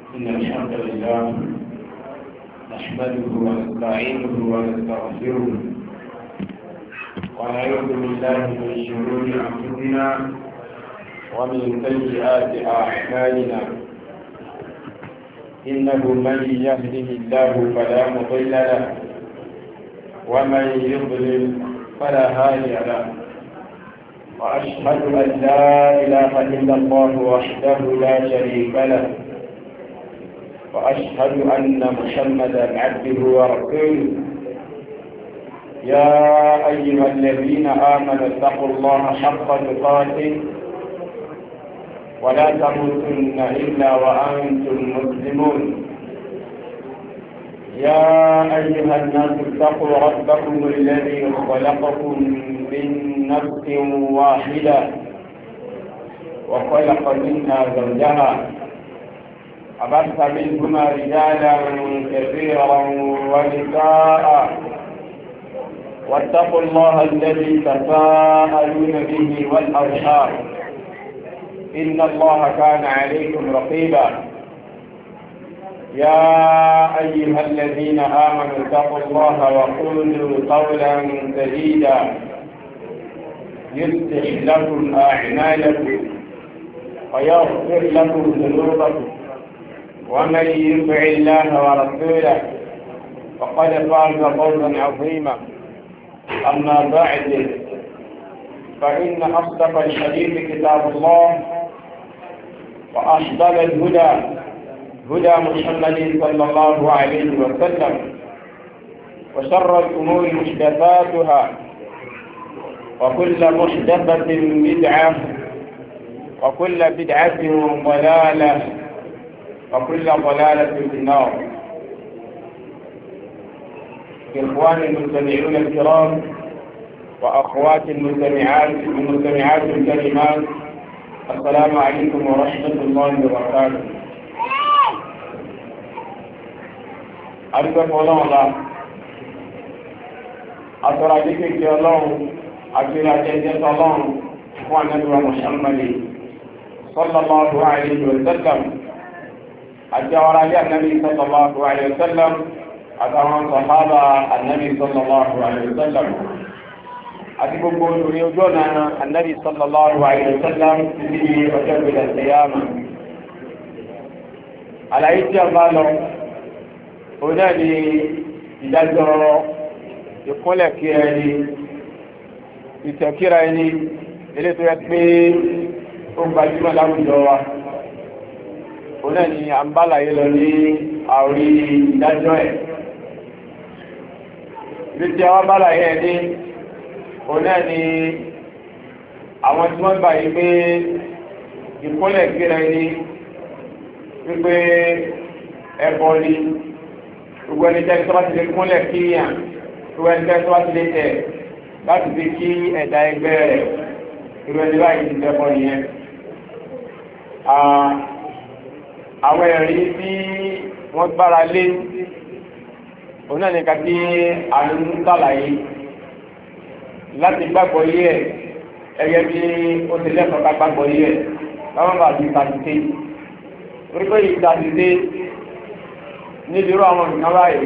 إن الحمد لله نحمده ونستعينه ونستغفره ونعوذ بالله من شرور أنفسنا ومن سيئات أعمالنا إنه من يهده الله فلا مضل له ومن يضلل فلا هادي له وأشهد أن لا إله إلا الله وحده لا شريك له وأشهد أن محمدا عبده ورسوله يا أيها الذين آمنوا اتقوا الله حق تقاته ولا تموتن إلا وأنتم مسلمون يا أيها الناس اتقوا ربكم الذي خلقكم من نفس واحدة وخلق منها زوجها وبث منهما رجالا كثيرا ونساء واتقوا الله الذي تساءلون به والأرحام إن الله كان عليكم رقيبا يا أيها الذين آمنوا اتقوا الله وقولوا قولا سديدا يصلح لكم أعمالكم ويغفر لكم ذنوبكم ومن يطع الله ورسوله فقد فاز فوزا عظيما أما بعد فإن أصدق الحديث كتاب الله وأفضل الهدى هدى محمد صلى الله عليه وسلم وشر الأمور محدثاتها وكل محدثة بدعة وكل بدعة ضلالة وكل ضلالة في النار. إخواني المستمعون الكرام وأخواتي المستمعات الكريمات السلام عليكم ورحمة الله وبركاته. أرجو الله أترى ذكر الله أترى جنة الله وأن محمد صلى الله عليه وسلم أترى النبي صلى الله عليه وسلم أترى صحابة النبي صلى الله عليه وسلم أتبقى يوجونا النبي صلى الله عليه وسلم في وجب القيامة على إتيار هنا ìdájọ́ ìkúnlẹ̀ kí ẹni ìtẹ̀kíra ẹni ilé tó yẹ pé ó gbajúmọ̀ láwùjọ wa hona ni à ń bá láyé lọ ní àorí ìdájọ́ ẹ̀ ilé tí a wá bá láyé ẹ̀ ní hona ni àwọn tí wọ́n gbà yí pé ìkúnlẹ̀ kíra ẹni wípé ẹbọ ni gbogbo ẹni tẹ́ tó bá ti lè kúnlẹ̀ kíyàn gbogbo ẹni tẹ́ tó bá ti lè tẹ̀ láti fi kí ẹ̀dá ẹgbẹ́ rẹ̀ irú ẹni báyìí ti tẹ́kọ̀ nìyẹn. Àwọn ẹ̀rí tí wọ́n gbára lé òun náà ní ká tí àrùn ń sàlàyé láti gbàgbọ́ yé ẹ̀ ẹgẹ́ bí ó ti lẹ́kọ̀ọ́ ká gbàgbọ́ yé ẹ̀ káwọn bá ti tàbíté orí pé ìtàbíté níbi irú àwọn nǹkan báyìí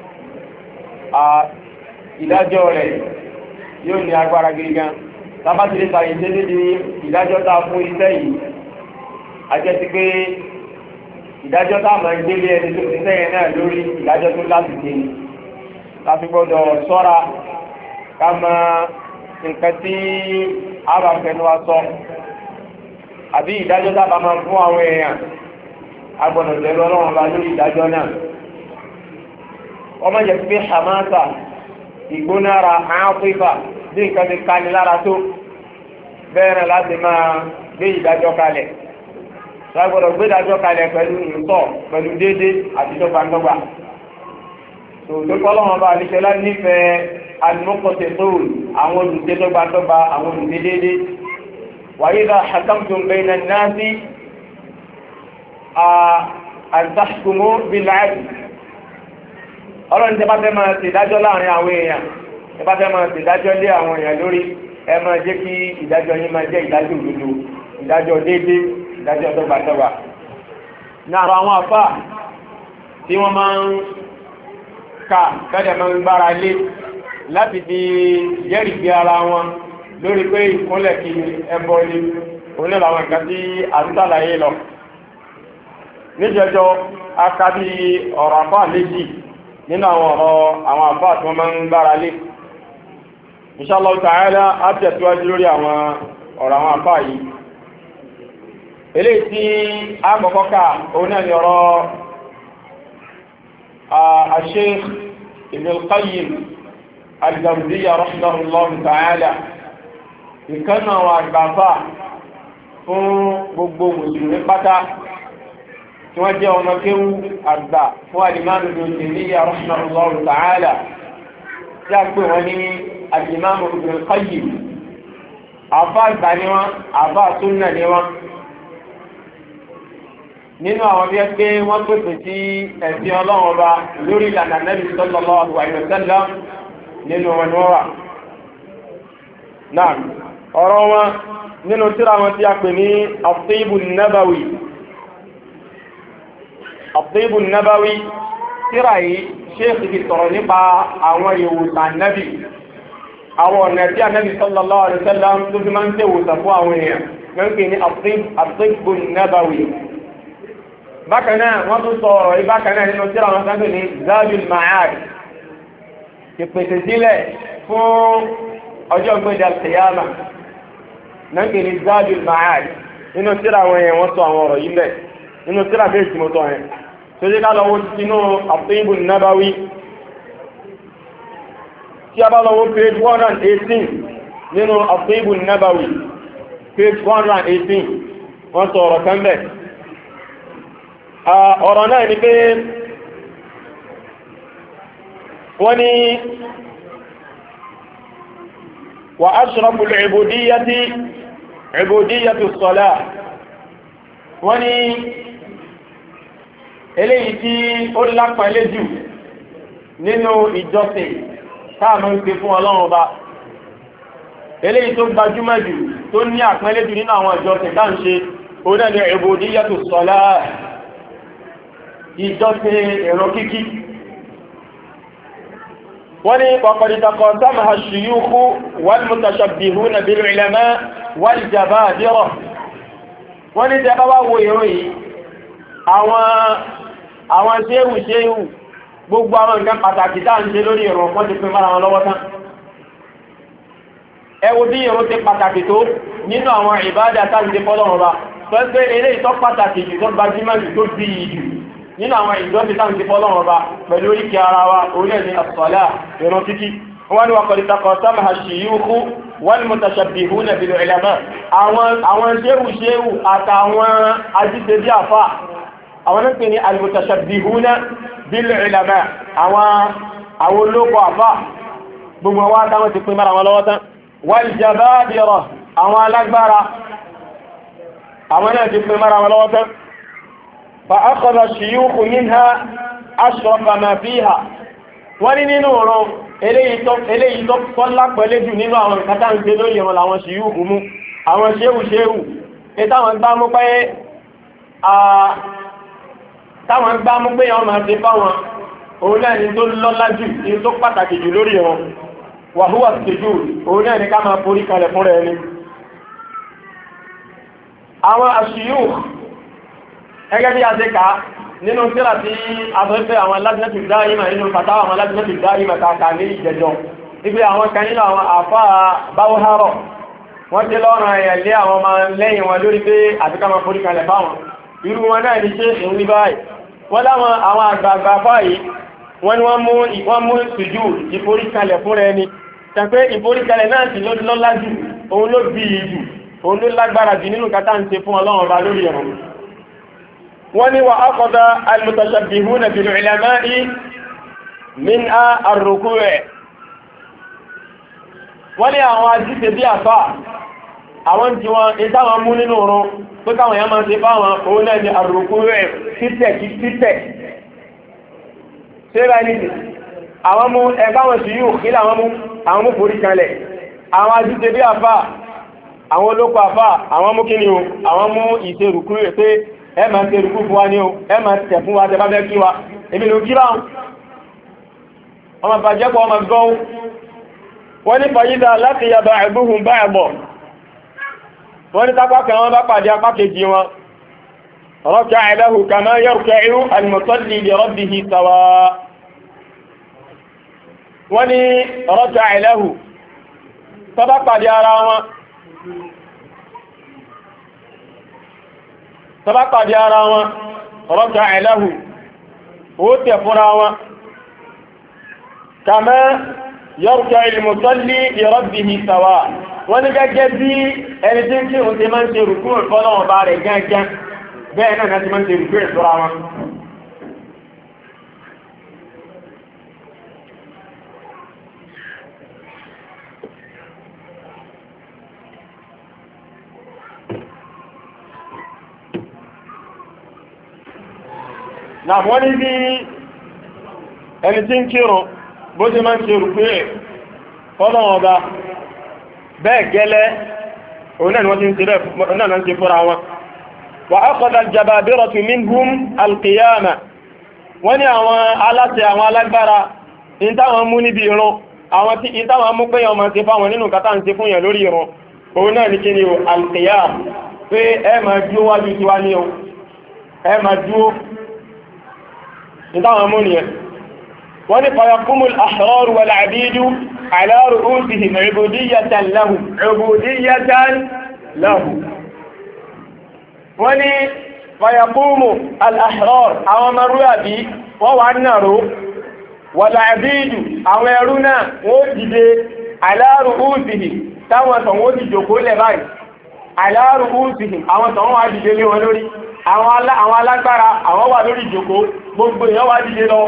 ìdájọ́ rẹ̀ yóò ní agbára gidi gan tábà ti lè sàyè tẹ́ níbi ìdájọ́ tá a fún iṣẹ́ yìí a jẹ́ sí pé ìdájọ́ tá a máa ń gbélé ẹni tó ti sẹ́yìn náà lórí ìdájọ́ tó láti dé láti gbọ́dọ̀ ṣọ́ra ká mọ nǹkan tí a bá fẹnu wa sọ àbí ìdájọ́ tá a bá máa fún àwọn èèyàn a gbọ́dọ̀ tẹ̀lé ọlọ́run bá lórí ìdájọ́ náà. ọmọ jẹ́ pé hamasa ìgbónára àáfífà bí nǹkan ti ká ní lára tó bẹ́ẹ̀rẹ̀ láti máa gbé ìdájọ́ kalẹ̀ lágbọ́dọ̀ gbé ìdájọ́ kalẹ̀ pẹ̀lú ìtọ́ pẹ̀lú déédé àti dọ́gbandọ́gba tó kọ́lọ́wọ́n bá àlíṣẹ́lá nífẹ̀ẹ́ alimọ́kọ̀tẹ̀ tóòlù àwọn olùdé dọ́gbandọ́gba àwọn olùdé déédé wa idha hakamtum bayna an-nasi an tahkumu bil-'adl ọlọ́run tẹ́ bá fẹ́ máa ṣe ìdájọ́ láàrin àwọn èèyàn tẹ́ bá fẹ́ máa ṣe ìdájọ́ lé àwọn èèyàn lórí ẹ máa jẹ́ kí ìdájọ́ yín máa jẹ́ ìdájọ́ òdodo ìdájọ́ déédéé ìdájọ́ dọ́gbadọ́gba náà àwọn àfà tí wọ́n máa ń ka kẹ́dẹ̀ máa ń gbára lé láti fi jẹ́rìí bí ara wọn lórí pé ìkúnlẹ̀ kí ẹbọ ni onílò àwọn nǹkan tí a ń sàlàyé lọ. níjẹjọ aka bí ọ̀rọ̀ àfà méjì nínú àwọn ọ̀rọ̀ àwọn àfà tí wọ́n máa ń gbára lé. Insha Allah ta'ala á tẹ̀síwájú lórí àwọn ọ̀rọ̀ àwọn àfà yìí. eléyìí tí a kọ́kọ́ kà òun náà ni ọ̀rọ̀ Sheikh Ibn al-Qayyim al-Jawziyya rahimahullahu ta'ala, ìkànnà àwọn àgbàfà fún gbogbo mùsùlùmí pátá tí wọ́n jẹ́ ọmọ kéwú àgbà fún al-Imam Ibn Taymiyyah rahimahullahu ta'ala, tí a pè wọ́n ní al-Imam Ibn al-Qayyim. àfà àgbà ni wọ́n, àfà súnnà ni wọ́n, nínú àwọn bí ẹ pé wọ́n pèsè sí ẹ̀sìn Ọlọ́run ọba lórí ìlànà Nabi sallallahu alaihi wasallam nínú wọn ni wọ́n wà. náà ọ̀rọ̀ wọn nínú tírà wọn tí a pè ní At-Tibu an-Nabawi tírà yìí Sheikh fi sọ̀rọ̀ nípa àwọn ìwòsàn Nabi, àwọn ọ̀nà tí a Nabi sallallahu alaihi wasallam tó fi máa ń tẹ́ ìwòsàn fún àwọn èèyàn mẹ́rin ní At-Tibu an-Nabawi. bákan náà wọ́n tún sọ ọ̀rọ̀ yìí bákan náà nínú tírà wọn sáńpẹ̀ ní Zadul Ma'ad, ìpèsè sílẹ̀ fún ọjọ́ gbẹ̀dẹ̀ al-Qiyamah náà kì ní Zadul Ma'ad. nínú tírà wọn yẹn wọ́n sọ àwọn ọ̀rọ̀ yìí bẹ̀ nínú tírà bẹ́ẹ̀ tí mo tọ́ yẹn tó jẹ́ ká lọ wo sínú At-Tibu an-Nabawi. tí a bá lọ wo page 118 nínú At-Tibu an-Nabawi page 118 wọ́n sọ ọ̀rọ̀ kan bẹ̀. ọ̀rọ̀ náà ni pé wọ́n ní wa ashraful ubudiyyati ubudiyyatu as-salah. wọ́n ní eléyìí tí ó lápẹ̀lẹ́ jù nínú ìjọsìn táàmù ń pè fún Ọlọ́run ọba, eléyìí tó gbajúmọ̀ jù tó ní àpẹẹlẹ́ jù nínú àwọn ìjọsìn tá ń ṣe òun náà ni ubudiyyatu as-salah, ìjọsìn ìrun kíkí. wọ́n ní waqad taqasamaha ash-shuyukh wal-mutashabbihuna bil-ulama wal-jababira. wọ́n ní tẹ́ bá wá wo ìrun yìí àwọn ṣéhù gbogbo àwọn nǹkan pàtàkì tá ń ṣe lórí ìrun wọ́n ti pín mára wọn lọ́wọ́ tán. ẹ wo bí ìrun ti pàtàkì tó nínú àwọn ìbádà tá ń ṣe fọ́lọ́run ọba, tó ń pé eléyìí tó pàtàkì jù tó gbajúmọ̀ jù tó bí jù nínú àwọn ìjọsìn tá ń ṣe fọ́lọ́run ọba pẹ̀lú oríkì ara wa orílẹ̀ ní as-salah ìrun kíkí. wọ́n ní waqad taqasamaha ash-shuyukh wal-mutashabbihuna bil-ulama, àwọn ṣéhù àtàwọn ajíṣẹ́ bí àfà, àwọn náà pè ní al-mutashabbihuna bil-ulama, àwọn olóko àfà gbogbo wa táwọn ti pín mara wọn lọ́wọ́ tán. wal-jababira, àwọn alágbára àwọn náà ti pín mara wọn lọ́wọ́ tán. fa akhadha ash-shuyukh minha ashrafa ma fiha. wọ́n ní nínú ọ̀rọ̀ eléyìí tó kọ́lá pẹ̀lẹ́ jù nínú àwọn ìkátà ń ṣe lórí wọn làwọn ṣìyúkù mú, àwọn ṣéhù táwọn gbá mú pé wọ́n máa ṣe fáwọn òun náà ni tó lọ́lá jù ní tó pàtàkì jù lórí wọn. wa huwa as-sujud, òun náà ni ká máa forí kalẹ̀ fún rẹ̀ ni. àwọn aṣìyúkù ẹgẹ́ bí a ṣe kà nínú tírà tí àtọ́fẹ́ àwọn Lajnatu Dā'ima nínú fatawa àwọn Lajnatu Dā'ima kàkà ní ìjẹjọ ibi àwọn kan nínú àwọn àfáà Bawhara wọ́n ti lọ́rùn ẹ̀yẹ̀ lé àwọn ọmọ lẹ́yìn wọn lórí pé àtíká máa forí kalẹ̀ fáwọn irú wọn náà ní ṣe ìwúrí báyìí. wọ́n láwọn àwọn àgbààgbà fáyìí wọ́n ni wọ́n mú sùjúd ìforí kalẹ̀ fún rẹ ni, tàpé ìforí kalẹ̀ náà sì lọ́lá jù, òun ló bí jù, òun ló lágbára jù nínú kátà ń ṣe fún Ọlọ́run ọba lórí ẹ̀rọ. wọ́n ní wa akhadha al-mutashabbihuna bil-ulama'i minha ar-ruku'. wọ́n ní àwọn ajíṣẹ́ bí àfà àwọn tí wọ́n ìtàwọn mú nínú ọ̀run pé káwọn èèyàn máa ṣe fáwọn òun náà ni ar-ruku' títẹ̀ ṣe bá ní àwọn mú ẹgbàwọn sí yóò kí láwọn mú forí kalẹ̀. àwọn ajíṣẹ́ bí àfà àwọn olóko àfà àwọn mú kí ni o àwọn mú ìṣe rùkú rẹ̀ pé ẹ máa ṣe rúkú fún wa ní o ẹ máa tẹ̀ fún wa tẹ bá fẹ́ kí wa èmi ló kí báwọn ọmọ bàjẹ́ pọ̀ ọmọ gọ́ wọ́n ní fàyídà láti yàbá ẹ̀bùhùn bá ẹ̀bọ̀ wọ́n ní tápá kan wọ́n bá pàdé apá kejì wọn rọ́kà lahu kama yarka'u al-musalli li rabbihi sawa wọ́n ní rọ́kà lahu tó bá pàdé ara wọn rọ́kà lahu ó tẹ̀ fúnra wọn kama yarka'u al-musalli li rabbihi sawa wọ́n ní gẹ́gẹ́ bí ẹni tí ń kí òun ti máa ń ṣe rùkú ìfọ́lọ́wọ̀n bá rẹ̀ gángan bẹ́ẹ̀ náà ti máa ń ṣe rùkú ìfọ́ra wọn. náà wọ́n ní bí ẹni tí ń kírun bó ti máa ń ṣe rùkú ìfọ́lọ́wọ̀n bá bẹ́ẹ̀ gẹ́lẹ́ òun náà ni wọ́n ti ń ṣe bẹ́ẹ̀ náà ń ṣe fúnra wọn. wà á kọ́dà jababiratu minhum alqiyama wọ́n ní àwọn aláṣẹ àwọn alágbára ìtàwọn mú níbi ìrun àwọn tí ìtàwọn mú pé ọmọ ṣe fáwọn nínú kátà ń ṣe fún yẹn lórí ìrun òun náà ní kí ni o alqiyama pé ẹ máa dúó wájú tiwa ní o ẹ máa dúó ìtàwọn mú nìyẹn wọ́n ní fayaqumu al-ahrar wal-'abidu ala ru'usihim 'ubudiyatan lahu wọ́n ní fayaqumu al-ahrar àwọn marúyàbí wọ́n wà nàró wal-'abidu àwọn ẹrú náà wọ́n dìde ala ru'usihim táwọn tàn wọ́n ti jòkó lẹ̀ báyìí ala ru'usihim àwọn tàn wọ́n wà dìde lé wọn lórí àwọn alágbára àwọn wà lórí jòkó gbogbo èèyàn wà dìde lọ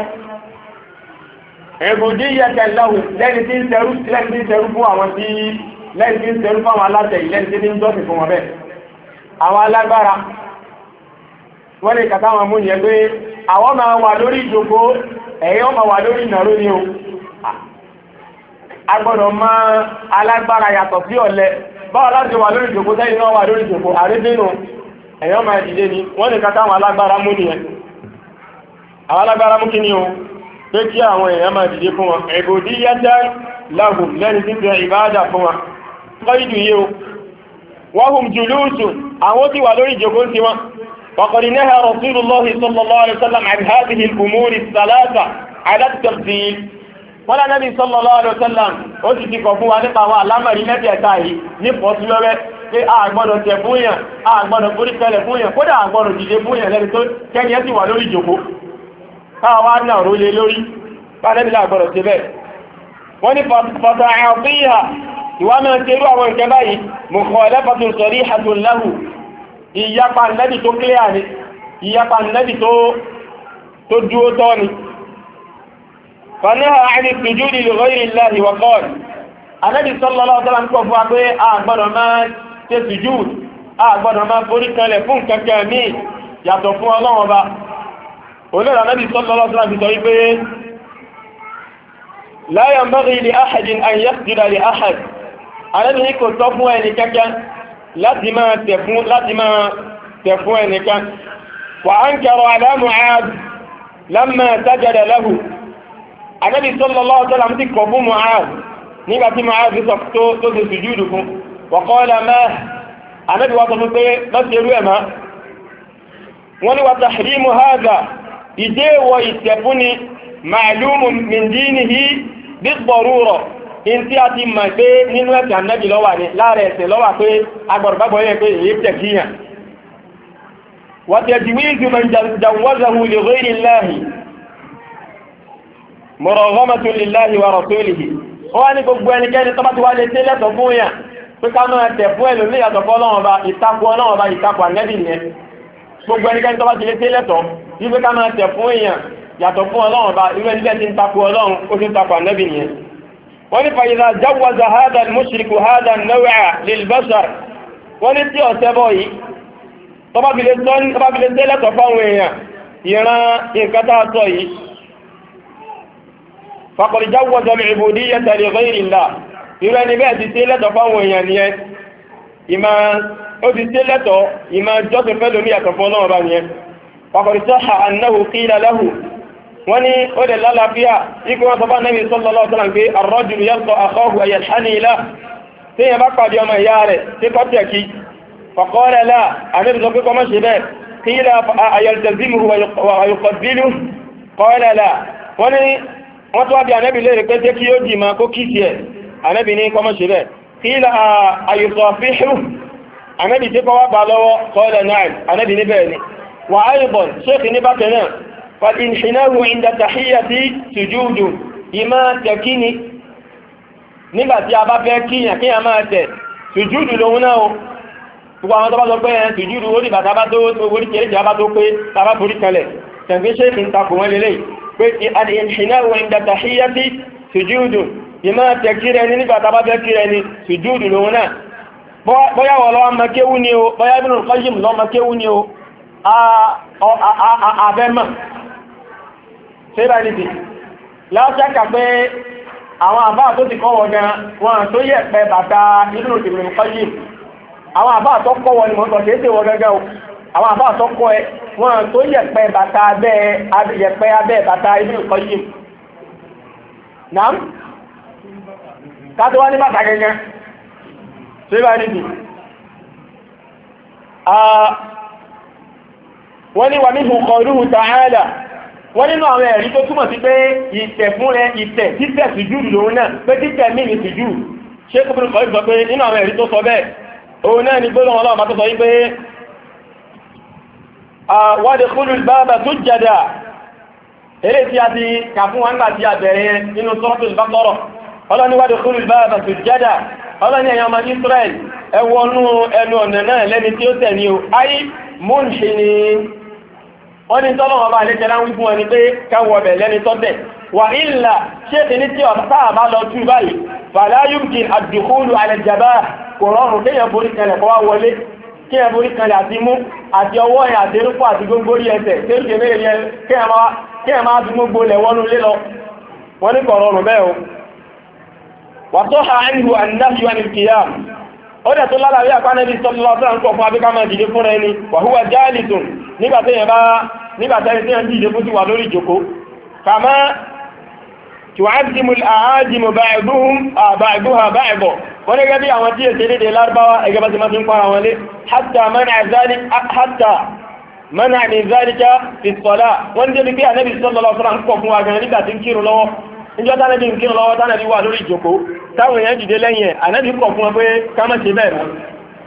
ẹ̀bùdíyàtẹ̀ lọ́hùn lẹ́ni tí ń tẹrú fún àwọn tí lẹ́ni tí ń tẹrú fún àwọn aláṣẹ ìlẹ́ni tí ń jọ́sìn fún wọn bẹ́ẹ̀ àwọn alágbára wọ́n lè kàtà wọn mú yẹn pé àwọn máa wà lórí ìjòkó ẹ̀yọ́ máa wà lórí ìnàró ni o agbọ́dọ̀ máa alágbára yàtọ̀ sí ọ̀lẹ báwọn láti wà lórí ìjòkó tẹ́yìn náà wà lórí ìjòkó àrídínú ẹ̀yọ́ máa dìde ni wọ́n lè kàtà àwọn alágbára mú nìyẹn àwọn alágbára mú kí ni o pé kí àwọn èèyàn máa dìde fún wọn ubudiyyatan lahum lẹ́ni tí ń bẹ ìbáadà fún wọn kọ́ìdù yíò wa hum julusun àwọn tí wà lórí ìjòkó sí wọn wa qad naha rasulullahi sallallahu alaihi wasallam an hadhihi al-umuri ath-thalatha ala at-tafsil wọ́n lánàá bí sallallahu alaihi wasallam ó sì ti kọ̀ fún wa nípa àwọn alámàrí mẹ́tẹ̀ẹ̀ta yìí ní pọ̀síwẹ́wẹ́ pé a gbọ́dọ̀ tẹ̀ fún yàn a gbọ́dọ̀ forí kẹlẹ̀ fún yàn kódà a gbọ́dọ̀ dìde fún yàn lẹ́ni tó kẹ́ni ẹ́ sì wà lórí ìjòkó káwàá náà ró lé lórí pàdébìlá àgbọ̀rọ̀ sí bẹ́ẹ̀ wọ́n ní fata àfíhà ìwà máa tẹ́rù àwọn ìkẹ́ báyìí mukhalafatun sarihatun lahu ìyapa nẹ́bì tó kílẹ̀ ní ìyapa nẹ́bì tó dúó tọ́ ni fanaha 'ani sujudi li ghayri Allahi wa qala Ànábì sallallahu alaihi wasallam kọ̀ fún wa pé a gbọ́dọ̀ máa ṣe sujúd a gbọ́dọ̀ máa forí kanlẹ̀ fún kẹ́kẹ́ míì yàtọ̀ fún Ọlọ́run Ọba olóòrò Ànábì sallallahu alaihi wasallam sọ wípé la yanbaghi li ahadin an yasjuda li ahad Ànábì ní kò tọ́ fún ẹni kẹ́kẹ́ láti máa tẹ̀ fún ẹnìkan wa ankara ala Mu'adh lamma sajada lahu Ànábì sallallahu alaihi wasallam ti kọ̀ fún Mu'adh nígbàtí Mu'adh tó ti sùjúdù fún wa qala ma Ànábì wá sọ fún pé lọ́sẹ̀rú ẹ̀má wọ́n ni wa tahrimu hadha ìdéwọ̀ ìtẹ̀fúnni ma'lumun min dinihi bí-d-darura in tí a ti mọ̀ pé nínú ẹ̀sẹ̀ Ànábì lọ́wà ní láàrẹ̀ ẹ̀sẹ̀ lọ́wà pé agbọ̀rọ̀gbàgbọ̀ yẹ pé èyí tẹ̀ kíyàn wa tajwizu man jawwazahu li ghayri Allahi muraghamatun lillahi wa rasulihi ó wá ní gbogbo ẹnikẹ́ni tó bá ti wá lè tẹ́ lẹ́tọ̀ fún yàn pé ká máa tẹ̀ fún ẹlòmí yàtọ̀ fún Ọlọ́run Ọba ìtakò Ọlọ́run Ọba ìtakò Ànábì nìyẹn gbogbo ẹnikẹ́ni tó bá ti lè tẹ́ lẹ́tọ̀ wípé ká máa tẹ̀ fún èèyàn yàtọ̀ fún Ọlọ́run Ọba irú ẹni bẹ́ẹ̀ ti ń takò Ọlọ́run ó ti ń takò Ànábì nìyẹn wọ́n ní fàyíza jáwọ́za hádà mùsùlùkù hádà náwà lil-bashar wọ́n ní tí ọ̀sẹ̀ bọ̀ yìí tó bá fi lè tẹ́ lẹ́tọ̀ fáwọn èèyàn ìran nǹkan tá a sọ yìí faqad jáwọ́za al-ubudiyyata li ghayri Allah irú ẹni bẹ́ẹ̀ ti tẹ́ lẹ́tọ̀ fáwọn èèyàn nìyẹn ìmọ̀ ó ti ṣe lẹ́tọ̀ọ́ ìmọ̀ jọ́sìn fẹ́ lómi yàtọ̀ fún ọlọ́run bá nìyẹn faqad sahha annahu qila lahu wọ́n ní ó lè lálàáfíà ikú wọn sọ bá Nabi sallallahu alaihi wasallam pé ar-rajulu yalqa akhahu ayalhani lahu tí yẹn bá pàdé ọmọ ìyá rẹ̀ tí kọ́ tẹ̀kí faqala la àníbi sọ pé kọ́ mọ́ ṣe bẹ́ẹ̀ qila ayaltazimuhu wa yuqabbiluhu qala la wọ́n ní wọ́n tó wá bí ànábì lè rí pé tí kí ó dì máa kó kìí ẹ̀ ànábì ní kọ́ mọ́ ṣe bẹ́ẹ̀ qila ayusafihuhu ànábì tí kọ́ wá bá lọ́wọ́ qala na'am ànábì ní bẹ́ẹ̀ ni wa aydan ṣéèkì ní bákan náà فالانحناء عند تحية سجود ìmá tẹ̀kíni nígbàtí a bá fẹ́ kíyàn kí a máa tẹ̀ sùjúdù lóhun náà o gbogbo àwọn tó bá sọ pé ẹ̀ sùjúdù ó dìbà tàbá tó orí kèrè jẹ́ bá tó pé tàbá torí kalẹ̀ tẹ̀gbé ṣe kí n takò wọn lélẹ̀ pé al-inhinā'u 'inda tahiyyati sùjúdù ìmá tẹ̀kírẹ ní nígbà tàbá fẹ́ kírẹ ní sùjúdù lóhun náà bóyá wọ́n lọ́wọ́ makéwú ni o bóyá Ibn al-Qayyim lọ́wọ́ makéwú ni o abẹ́mọ̀ ṣébà nìdí láṣẹ́kà pé àwọn àbá tó ti kọ́wọ́ gan wọn tó yẹ̀ pẹ bàtà Ibn al-Qayyim àwọn àbá tó kọ́wọ́ ni wọ́n sọ kéèsè wọ gẹ́gẹ́ o àwọn àbá tó kọ́ ẹ wọn tó yẹ̀ pẹ bàtà abẹ́ bàtà Ibn al-Qayyim náà káàtó wá ní bàtà gẹ́gẹ́ ṣébà nìdí wọ́n ní wà ní qawluhu ta'ala wọ́n nínú àwọn ẹ̀rí tó túmọ̀ sí pé ìtẹ̀ fún rẹ ìtẹ̀ títẹ̀ sùjúdù lòun náà pé títẹ̀ mí ní sùjúdù ṣé kó bínú kọ́lù sọ pé nínú àwọn ẹ̀rí tó sọ bẹ́ẹ̀ òun náà ni gbọ́dọ̀ ọlọ́run bá tó sọ yí pé wadkhulul baba sujjada eré tí a ti kà fún wa nígbà tí a bẹ̀rẹ̀ nínú suratul Baqara ọlọ́ni wadkhulul baba sujjada ọlọ́ni ẹ̀yàn ọmọ Israel ẹwọnú ẹnu ọ̀nà náà lẹ́ni tí ó tẹ̀ ní o ayé munhinin wọ́n ní tọ́lọ́wọ́ bá lẹ́kẹ́ láwọn fún ẹni pé káwọ̀ bẹ̀ lẹ́ni tọ́tẹ̀ wà ìlà ṣe ti ní tí ọ̀tá bá lọ tú báyìí fala yumkin ad-dukhulu ala al-jabah kò rọrùn kéèyàn borí kalẹ̀ kọ́ wá wọlé kéèyàn borí kalẹ̀ àti mú àti ọwọ́ ẹ̀ àti erúpọ àti gbogbo orí ẹsẹ̀ tẹ́lùkẹ́ mẹ́rin yẹn kéèyàn máa fi gbogbo lẹ̀ wọnú lé lọ wọ́n ní kò rọrùn bẹ́ẹ̀ o wa sahha anhu an-nahyu an al-qiyam ó dẹ̀ tó lálàrí àpánẹ́bí sọ́lọ́lọ́sọ́ ń kọ̀ fún abíká máa dìde fún ẹni wa huwa jalisun nígbàtẹ́ tí wọ́n dìde fún ti wà lórí ìjòkó kama tu'azzimu al-a'ajimu ba'duha ba'da wọ́n gẹ́gẹ́ bí àwọn tí è tẹ́lẹ̀ dé lárúbáwá ẹgbẹ́ bá ti máa fi ń pàrà wọn lé hatta mana min zalika fi as-salah wọ́n jẹ́ bí kí ànẹ́bí sọ́lọ́lọ́sọ́ ń kọ̀ fún wa gan nígbà tí ń kírun lọ́wọ́ níjọ́ tánàbí ń kírun lọ́wọ́ tánàbí wà lórí ìjòkó táwọn èèyàn dìde lẹ́yìn ẹ̀ ànẹ́bí kọ̀ fún wọn pé ká má ṣe bẹ́ẹ̀ mọ́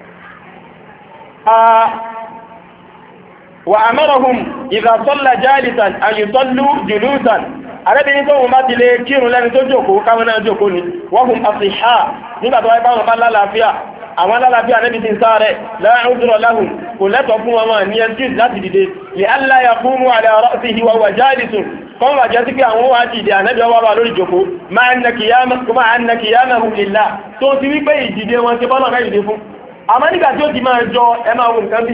wa amarahum idha salla jalisan an yusallu julusan àrẹ́bìnrin tó wọ́n bá ti lè kírun lẹ́ni tó jókòó káwọn náà jókòó ni wa hum asihha nígbà tó wáyé báwọn bá lálàáfíà àwọn alálàáfíà àrẹ́bì ti ń sáré la udra lahum kò lẹ́tọ̀ fún wọn ní ẹntís láti dìde li alla yaqumu ala ra'sihi wa huwa jalisun kọ́n wà jẹ́ sí pé àwọn wá dìde ànẹ́bì ọwọ́ wà lórí jókòó máa ń na kìyàmà lillah tó ti wípé ìdìde wọn ti bọ́nà ká ìdìde fún àmọ́ nígbà tí ó ti máa jọ ẹ máa wo nǹkan bí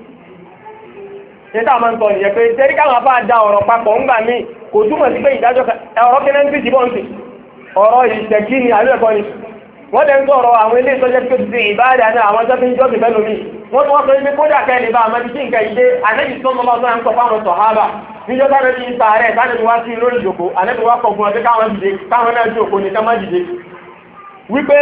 nígbà máa ń sọ ìyẹn pé tẹ́rí káwọn bá da ọ̀rọ̀ papọ̀ ńgbà míì kò túmọ̀ sí pé ìdájọ́ ọ̀rọ̀ kẹ́lẹ́ ń fi ti bọ́ǹsì ọ̀rọ̀ ìṣẹ̀kí ni àlú ẹ̀kọ́ ni wọ́n tẹ́ ń sọ̀rọ̀ àwọn ilé ìtọ́jẹ́ tó ti ṣe ìbáàdà náà àwọn tó fi ń jọ́sìn fẹ́ lómi wọ́n tó wọ́n sọ wípé kódà kẹ́lẹ̀ bá àmọ́ tí nǹkan ìdé ànẹ́bì tó mọ́ lọ́sọ́ ń sọ fáwọn sọ̀hábà níjọ́ sáré ti ń sa ààrẹ sáré wá sí lórí ìjòkó ànẹ́bì wá kọ̀ fún ọdún káwọn dìde káwọn náà jòkó ní ká má dìde wípé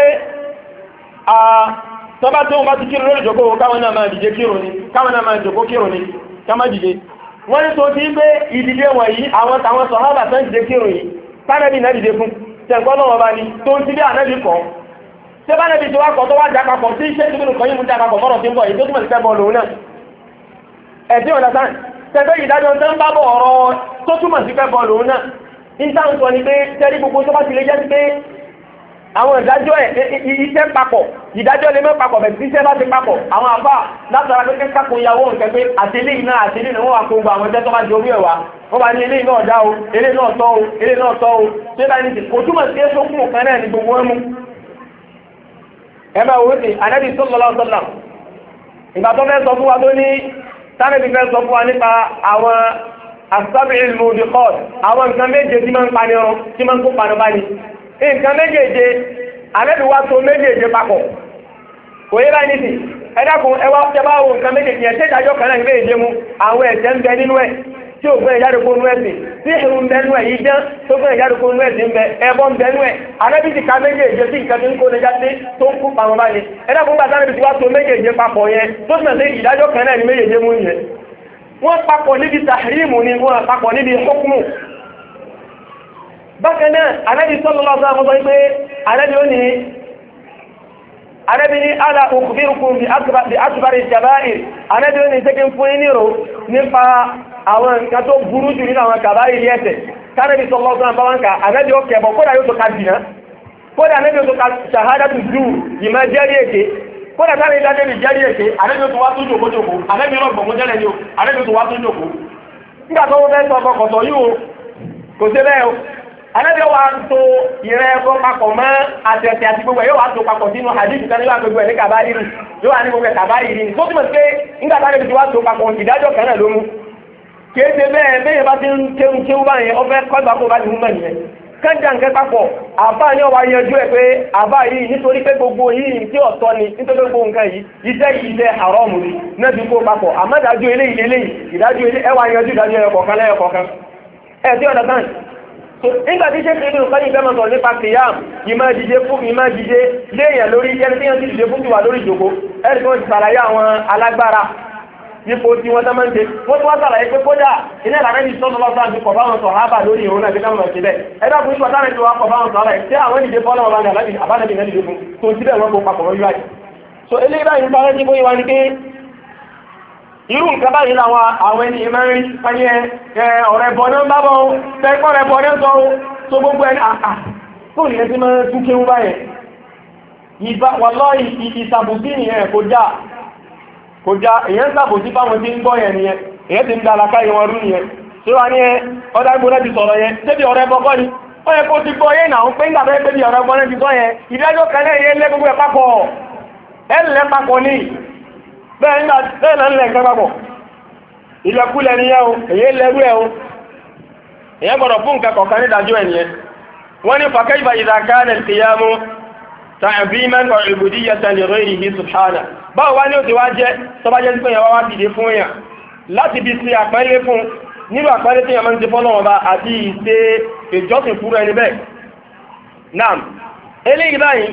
tọ́bá tó wọ́n bá ti kírun lórí ìjòkó káwọn náà máa dìde kírun ni káwọn náà máa jòkó kírun ni ká má dìde wọ́n ní tó ti ń gbé ìdìde wọ̀nyí àwọn tàwọn sọ̀hábà tán dìde kírun yìí sánẹ́bì náà dìde fún tẹ̀gbọ́n náà wọ́n bá ní tó ń ti bí ànẹ́bì kọ́ ṣé bá nẹ́bì tó wá kọ́ tó wá jà papọ̀ tí iṣẹ́ ìdúgbò kan yìí mú jà papọ̀ mọ́rọ̀ tí ń bọ̀ èyí tó túnmọ̀ sí pẹ́bọ̀ lòun náà ẹ̀dí ọ̀nà sáà tẹ́gbẹ́ ìdájọ́ tó ń bá bọ̀ ọ̀rọ̀ tó túnmọ̀ sí pẹ́bọ̀ lòun náà ìta ń sọ ni pé tẹ́rí gbogbo tó bá ti lè jẹ́ sí pé àwọn ìdájọ́ iṣẹ́ papọ̀ ìdájọ́ lè mọ́ papọ̀ bẹ̀ tí iṣẹ́ bá ti papọ̀ àwọn àbá látara pé kákun ìyàwó nǹkan pé àtẹlé iná àtẹlé náà wọ́n wà kó gba àwọn ẹjẹ́ tó bá di orí ẹ̀wà wọ́n bá ní ilé náà dá o ilé náà tọ́ o ilé náà tọ́ o ṣé bá ní ti kò túmọ̀ sí èso fún òkan náà ní gbogbo ẹmu ẹ máa wò ó sí Ànábì sallallahu alaihi wasallam ìgbà tó fẹ́ sọ fún wa tó ní Ànábì fẹ́ sọ fún wa nípa àwọn as-sab'il mubiqat àwọn nǹkan méje tí máa ń pani ọrùn tí máa ń kó panu bá ní nǹkan méjèèje Ànábì wá tó méjèèje papọ̀ kò yẹ báyìí nìsí ẹ̀dàkùn ẹwà tẹ́bá wo nǹkan méjèèjì ẹ̀ tẹ́jájọ́ kan náà méjèèjì mú àwọn ẹ̀ṣẹ̀ ń bẹ nínú ẹ̀ tí ó gbé ìjáde kó nú ẹ̀sìn tí ìhun ń bẹ nú ẹ̀ yìí jẹ́ tó gbé ìjáde kó nú ẹ̀sìn ń bẹ ẹbọ ń bẹ nú ẹ̀ Ànábì ti ka méjèèjì tí nǹkan tí ń kó ní jáde tó ń kú pàmò báyìí ẹ̀dàkùn gbà Ànábì ti wá tó méjèèjì papọ̀ yẹn tó sì mọ̀ sí ìdájọ́ kan náà ní méjèèjì mú yẹn wọ́n papọ̀ níbi tàhírímù ni wọ́n papọ̀ níbi hukmu bákan náà Ànábì sallallahu alaihi wasallam pé Ànábì ní ala ukhbirukum bi akbari al-kaba'ir Ànábì ní tẹ́kí fún nírò nípa àwọn nǹkan tó burú jù nínú àwọn kàbáyìí ẹ̀ṣẹ̀ Ànábì sallallahu alaihi wasallam ka Ànábì ó kẹbọ̀ kódà yóò tó ka dìná kódà Ànábì ó tó ka shahadatu zur ìmá jẹ́rí èké kódà táwọn ìdájọ́ lè jẹ́rí èké Ànábì ó tó wá tó jòkójòkó Ànábì rọ̀gbọ̀n mú jẹ́rẹ̀ ní o Ànábì ó tó wá tó jòkó nígbà tó wọ́n fẹ́ sọ ọkọ̀ yìí kò sí bẹ́ẹ̀ o Ànábì wa tó ìrẹ́ ẹ̀kọ́ papọ̀ mọ́ àtẹ̀tẹ̀ àti gbogbo ẹ̀ yóò wá tó papọ̀ sínú hadith kan níwá gbogbo ẹ̀ ní kàbáyìrì yóò wá ní gbogbo ẹ̀ kàbáyìrì tó túnmọ̀ sí pé nígbà táwọn ibi tí wá tó papọ̀ ìdájọ́ kan náà ló mú kéde bẹ́ẹ̀ bẹ́ẹ̀ bá ti ń kéwú báyẹn ọ fẹ́ kọ́ ìgbà kó bá ti mú mọ̀ nìyẹn kánjà nǹkan papọ̀ àbá ni ó wá yanjú ẹ̀ pé àbá yìí nítorí pé gbogbo yìí tí ọ̀tọ̀ ni nítorí gbogbo nǹkan yìí iṣẹ́ haram ni náà ti kó papọ̀ àmọ́ ìdájọ́ eléyìí ìdájọ́ eléyìí ẹ wá yanjú ìdájọ́ ẹ̀kọ̀ọ̀kan lẹ́yọ̀kọ̀ọ̀kan ẹ̀ tí ọ̀dọ̀ tán nígbàtí ṣe kéde nǹkan yìí fẹ́mọ̀ sọ̀rọ̀ nípa kìyàm ìmọ̀ jíjẹ léèyàn lórí ẹni tí wọ́n ti dìde fún tiwa lórí ìjòkó ẹni tí wọ́n ti sàlàyé àwọn alágbára nípo tí wọ́n tẹ́mọ̀ ń ṣe wọ́n tí wọ́n sàlàyé pé kódà ilé ìlànà ìdí sọ́nà lọ́sọ́ àti kọ̀ fáwọn sọ̀ hábà lórí ìhun náà kíkà mọ̀ sí bẹ́ẹ̀ ẹ̀dá fún ìgbà táwọn ìjọba kọ̀ fáwọn sọ̀ àlàyé tí àwọn ìdíje fọ́lọ́ wọn bá ní àbánẹ́bí náà dìde fún tó ti bẹ́ẹ̀ wọ́n kó papọ̀ lórí wáyé so eléyìí báyìí ń parẹ́ tí bóyá wá ní pé irú nǹkan báyìí láwọn àwọn ẹni ìmẹ́rin pẹ̀lú ọ̀rẹ́ bọ̀ náà bábọ̀ tẹ́kọ́ rẹ̀ bọ̀ náà sọ tó gbogbo ẹni àà fún ìyẹn tí máa tún kéwú báyẹ̀ wallahi ìsàbòsí nìyẹn kò já èyàn sàbòsí fáwọn tí ń gbọ́ yẹn nìyẹn èyàn ti ń dá alákáyẹ wọn rú nìyẹn tí wọ́n ní ọdá gbọ́nà ti sọ̀rọ̀ yẹn tẹ́bí ọ̀rẹ́ bọ́kọ́ ni ó yẹ kó ti gbọ́ yẹn náà pé nígbà bẹ́ẹ̀ bí ọ̀rẹ́ gbọ́nà ti sọ yẹn ìdájọ́ kan náà yẹn lẹ́ gbogbo ẹ̀ papọ̀ ẹ̀lẹ́ papọ̀ ní bẹ́ẹ̀ náà lẹ́ nǹkan papọ̀ ìlẹ̀kúlẹ̀ nìyẹn o èyí lẹ́rú ẹ̀ o èyàn gbọ́dọ̀ fún nǹkan kọ̀ọ̀kan nídájọ́ ẹ̀ nìyẹn wọ́n ní فكيف إذا كان القيام تعظيما وعبودية لغيره سبحانه báwo wá ní ó ti wá jẹ́ tó bá jẹ́ sí pé yẹn wá dìde fún yàn láti bí sí àpẹẹlẹ fún nínú àpẹẹlẹ tí yẹn máa ń ṣe fọ́lọ́wọ́ bá àti ìṣe ìjọsìn fún ẹni bẹ́ẹ̀ náà eléyìí báyìí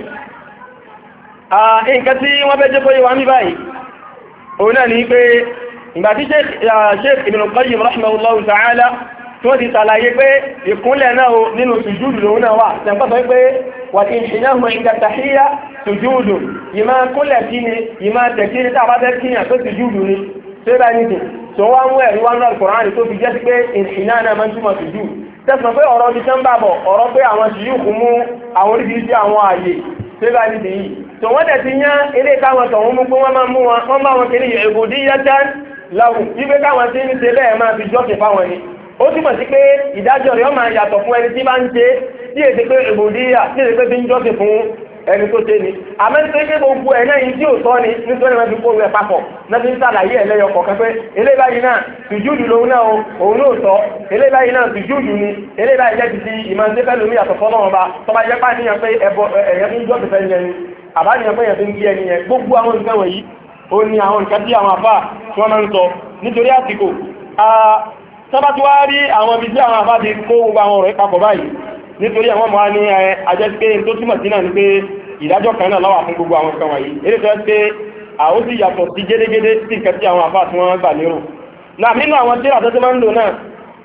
nǹkan tí wọ́n fẹ́ jẹ́ fóyé wa ní báyìí òun náà ní pé ìgbà tí Sheikh Ibn Qayyim rahimahullahu ta'ala tí wọ́n ti tàlàyé pé ìkúnlẹ̀ náà nínú sùjúdù lòun náà wà tẹ́kọ́sọ́ pé wà tí ìṣìnáhùn ìgbàtàhíyà sùjúdù ìmá kúnlẹ̀ kí ni ìmá tẹ̀kí ní tàbátẹ́ kíyàn tó sùjúdù ni tó bá ní tì tó wá mú ẹ̀rí wọn náà Kùránì tó fi jẹ́ sí pé ìṣìná náà máa ń túmọ̀ sùjúdù tẹ́sán pé ọ̀rọ̀ bí tán bàbọ̀ ọ̀rọ̀ pé àwọn sùjúdù mú àwọn oríṣiríṣi àwọn ààyè tó bá ní tì yìí tó wọ́n tẹ̀ ti yán ilé káwọn tọ̀hún mú pé wọ́n bá wọn kiri ìbòdíyàtán láwùn wípé káwọn tí ń ṣe bẹ́ẹ̀ máa fi jọ́sìn fáwọn ni ó túmọ̀ sí pé ìdájọ́ rẹ̀ ó máa yàtọ̀ fún ẹni tí bá ń ṣe tí èdè pé ìbòdíyà tí èdè pé bí ń jọ́sìn fún ẹni tó ṣe ni àmẹ́sẹ̀ pé gbogbo ẹ̀ náà yìí tí ò tọ́ ni nítorí wọn fi kó rẹ̀ papọ̀ náà fi ń sàlàyé ẹlẹ́yọ kọ̀ọ̀kan pé eléyìí báyìí náà sùjúdù lòun náà òun náà sọ eléyìí báyìí náà sùjúdù ni eléyìí báyìí jẹ́ ti ti ìmọ̀-ṣẹ́fẹ́ lómi yàtọ̀ fọ́nà ọba tọ́ba jẹ́ pàníyàn pé ẹ̀yẹ fi ń jọ́sìn fẹ́ yẹn ni àbáníyàn pé ẹ̀yẹ fi ń gbé ẹni yẹn gbogbo àwọn nǹkan wọ̀nyí ó ní àwọn nǹkan tí àwọn àfáà tí wọ́n máa ń sọ nítorí àsìkò tọ́bá tí wá rí àwọn ibi tí àwọn àfáà ti kó gbogbo àwọn ọ̀rọ̀ ìpapọ̀ báyìí nítorí àwọn ọmọ ní ajẹ́ pé tó túmọ̀ sí náà ní pé ìdájọ́ kan náà lọ́wọ́ fún gbogbo àwọn nǹkan wọ̀nyí eré tó ẹ́ pé àwọn sì yàtọ̀ sí gédégédé sí nǹkan tí àwọn àfáà tí wọ́n gbà lérò náà nínú àwọn tíra tó máa ń lò náà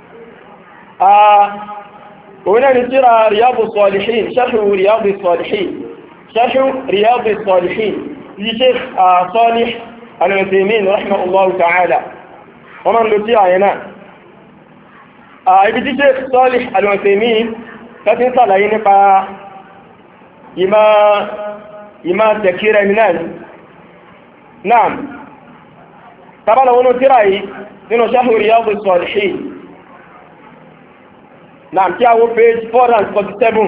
òun náà ni tíra Riyadus Salihin Sharhu Riyadus Salihin Sharhu Riyadus Salihin yìí Sheikh Salih Al-Uthaymin rahimahullahu ta'ala wọ́n máa ń lò tíra yẹn náà ibi tí Sheikh Salih Al-Uthaymin tàbí sàlàyé nípa ìmá tẹ̀kírẹ ní náà tàbálà wọn tíra yìí nínú Sharh Riyadus Salihin náà tí a wó page 447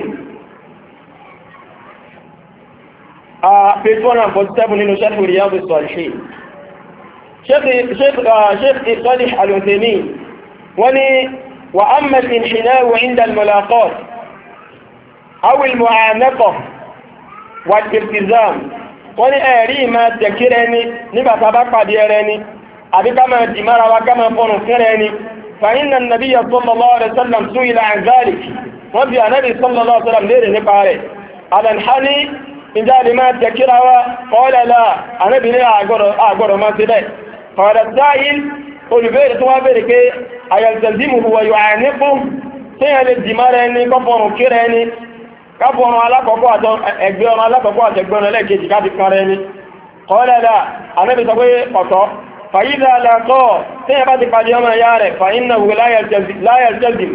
page 447 nínú Sharh Riyadus Salihin Sheikh Salih Al-Uthaymin wọ́n ní وأما الانحناء عند الملاقات أو المعانقة والالتزام wọ́n ní ẹ̀rí ìmọ̀ tẹ̀kírẹ ni nígbà tá a bá pàdé ẹrẹ ni àbí ká máa dì mára wa ká máa fọnù kírẹ ni fàyínà nàbíyà sallallahu alaihi wasallam su'ila an zalik wọ́n bí ànábì sallallahu alaihi wasallam léèrè nípa rẹ̀ àdànhání ìjà lè máa tẹ̀kíra wa qala la ànábì ní àgbọ̀dọ̀ máa ti bẹ́ẹ̀ qala sáyìn olùbéèrè tó wá béèrè pé ayaltazimuhu wa yu'aniqu tí yẹn lè dì mára ẹni kọ́fọ̀nù kírẹ ẹni káfọ̀nù alákọ̀ọ́kọ́ àti ẹgbẹ́ ọmọ alákọ̀ọ́kọ́ àti ẹgbẹ́ ọmọ ẹlẹ́ẹ̀kejì káfi kan rẹ ni qala la ànábì sọ pé ọ̀tọ̀ fàyídà àlàkọ́ tí yẹn bá ti pàdé ọmọ ìyá rẹ̀ fàyínàwó láyàljẹ́zìm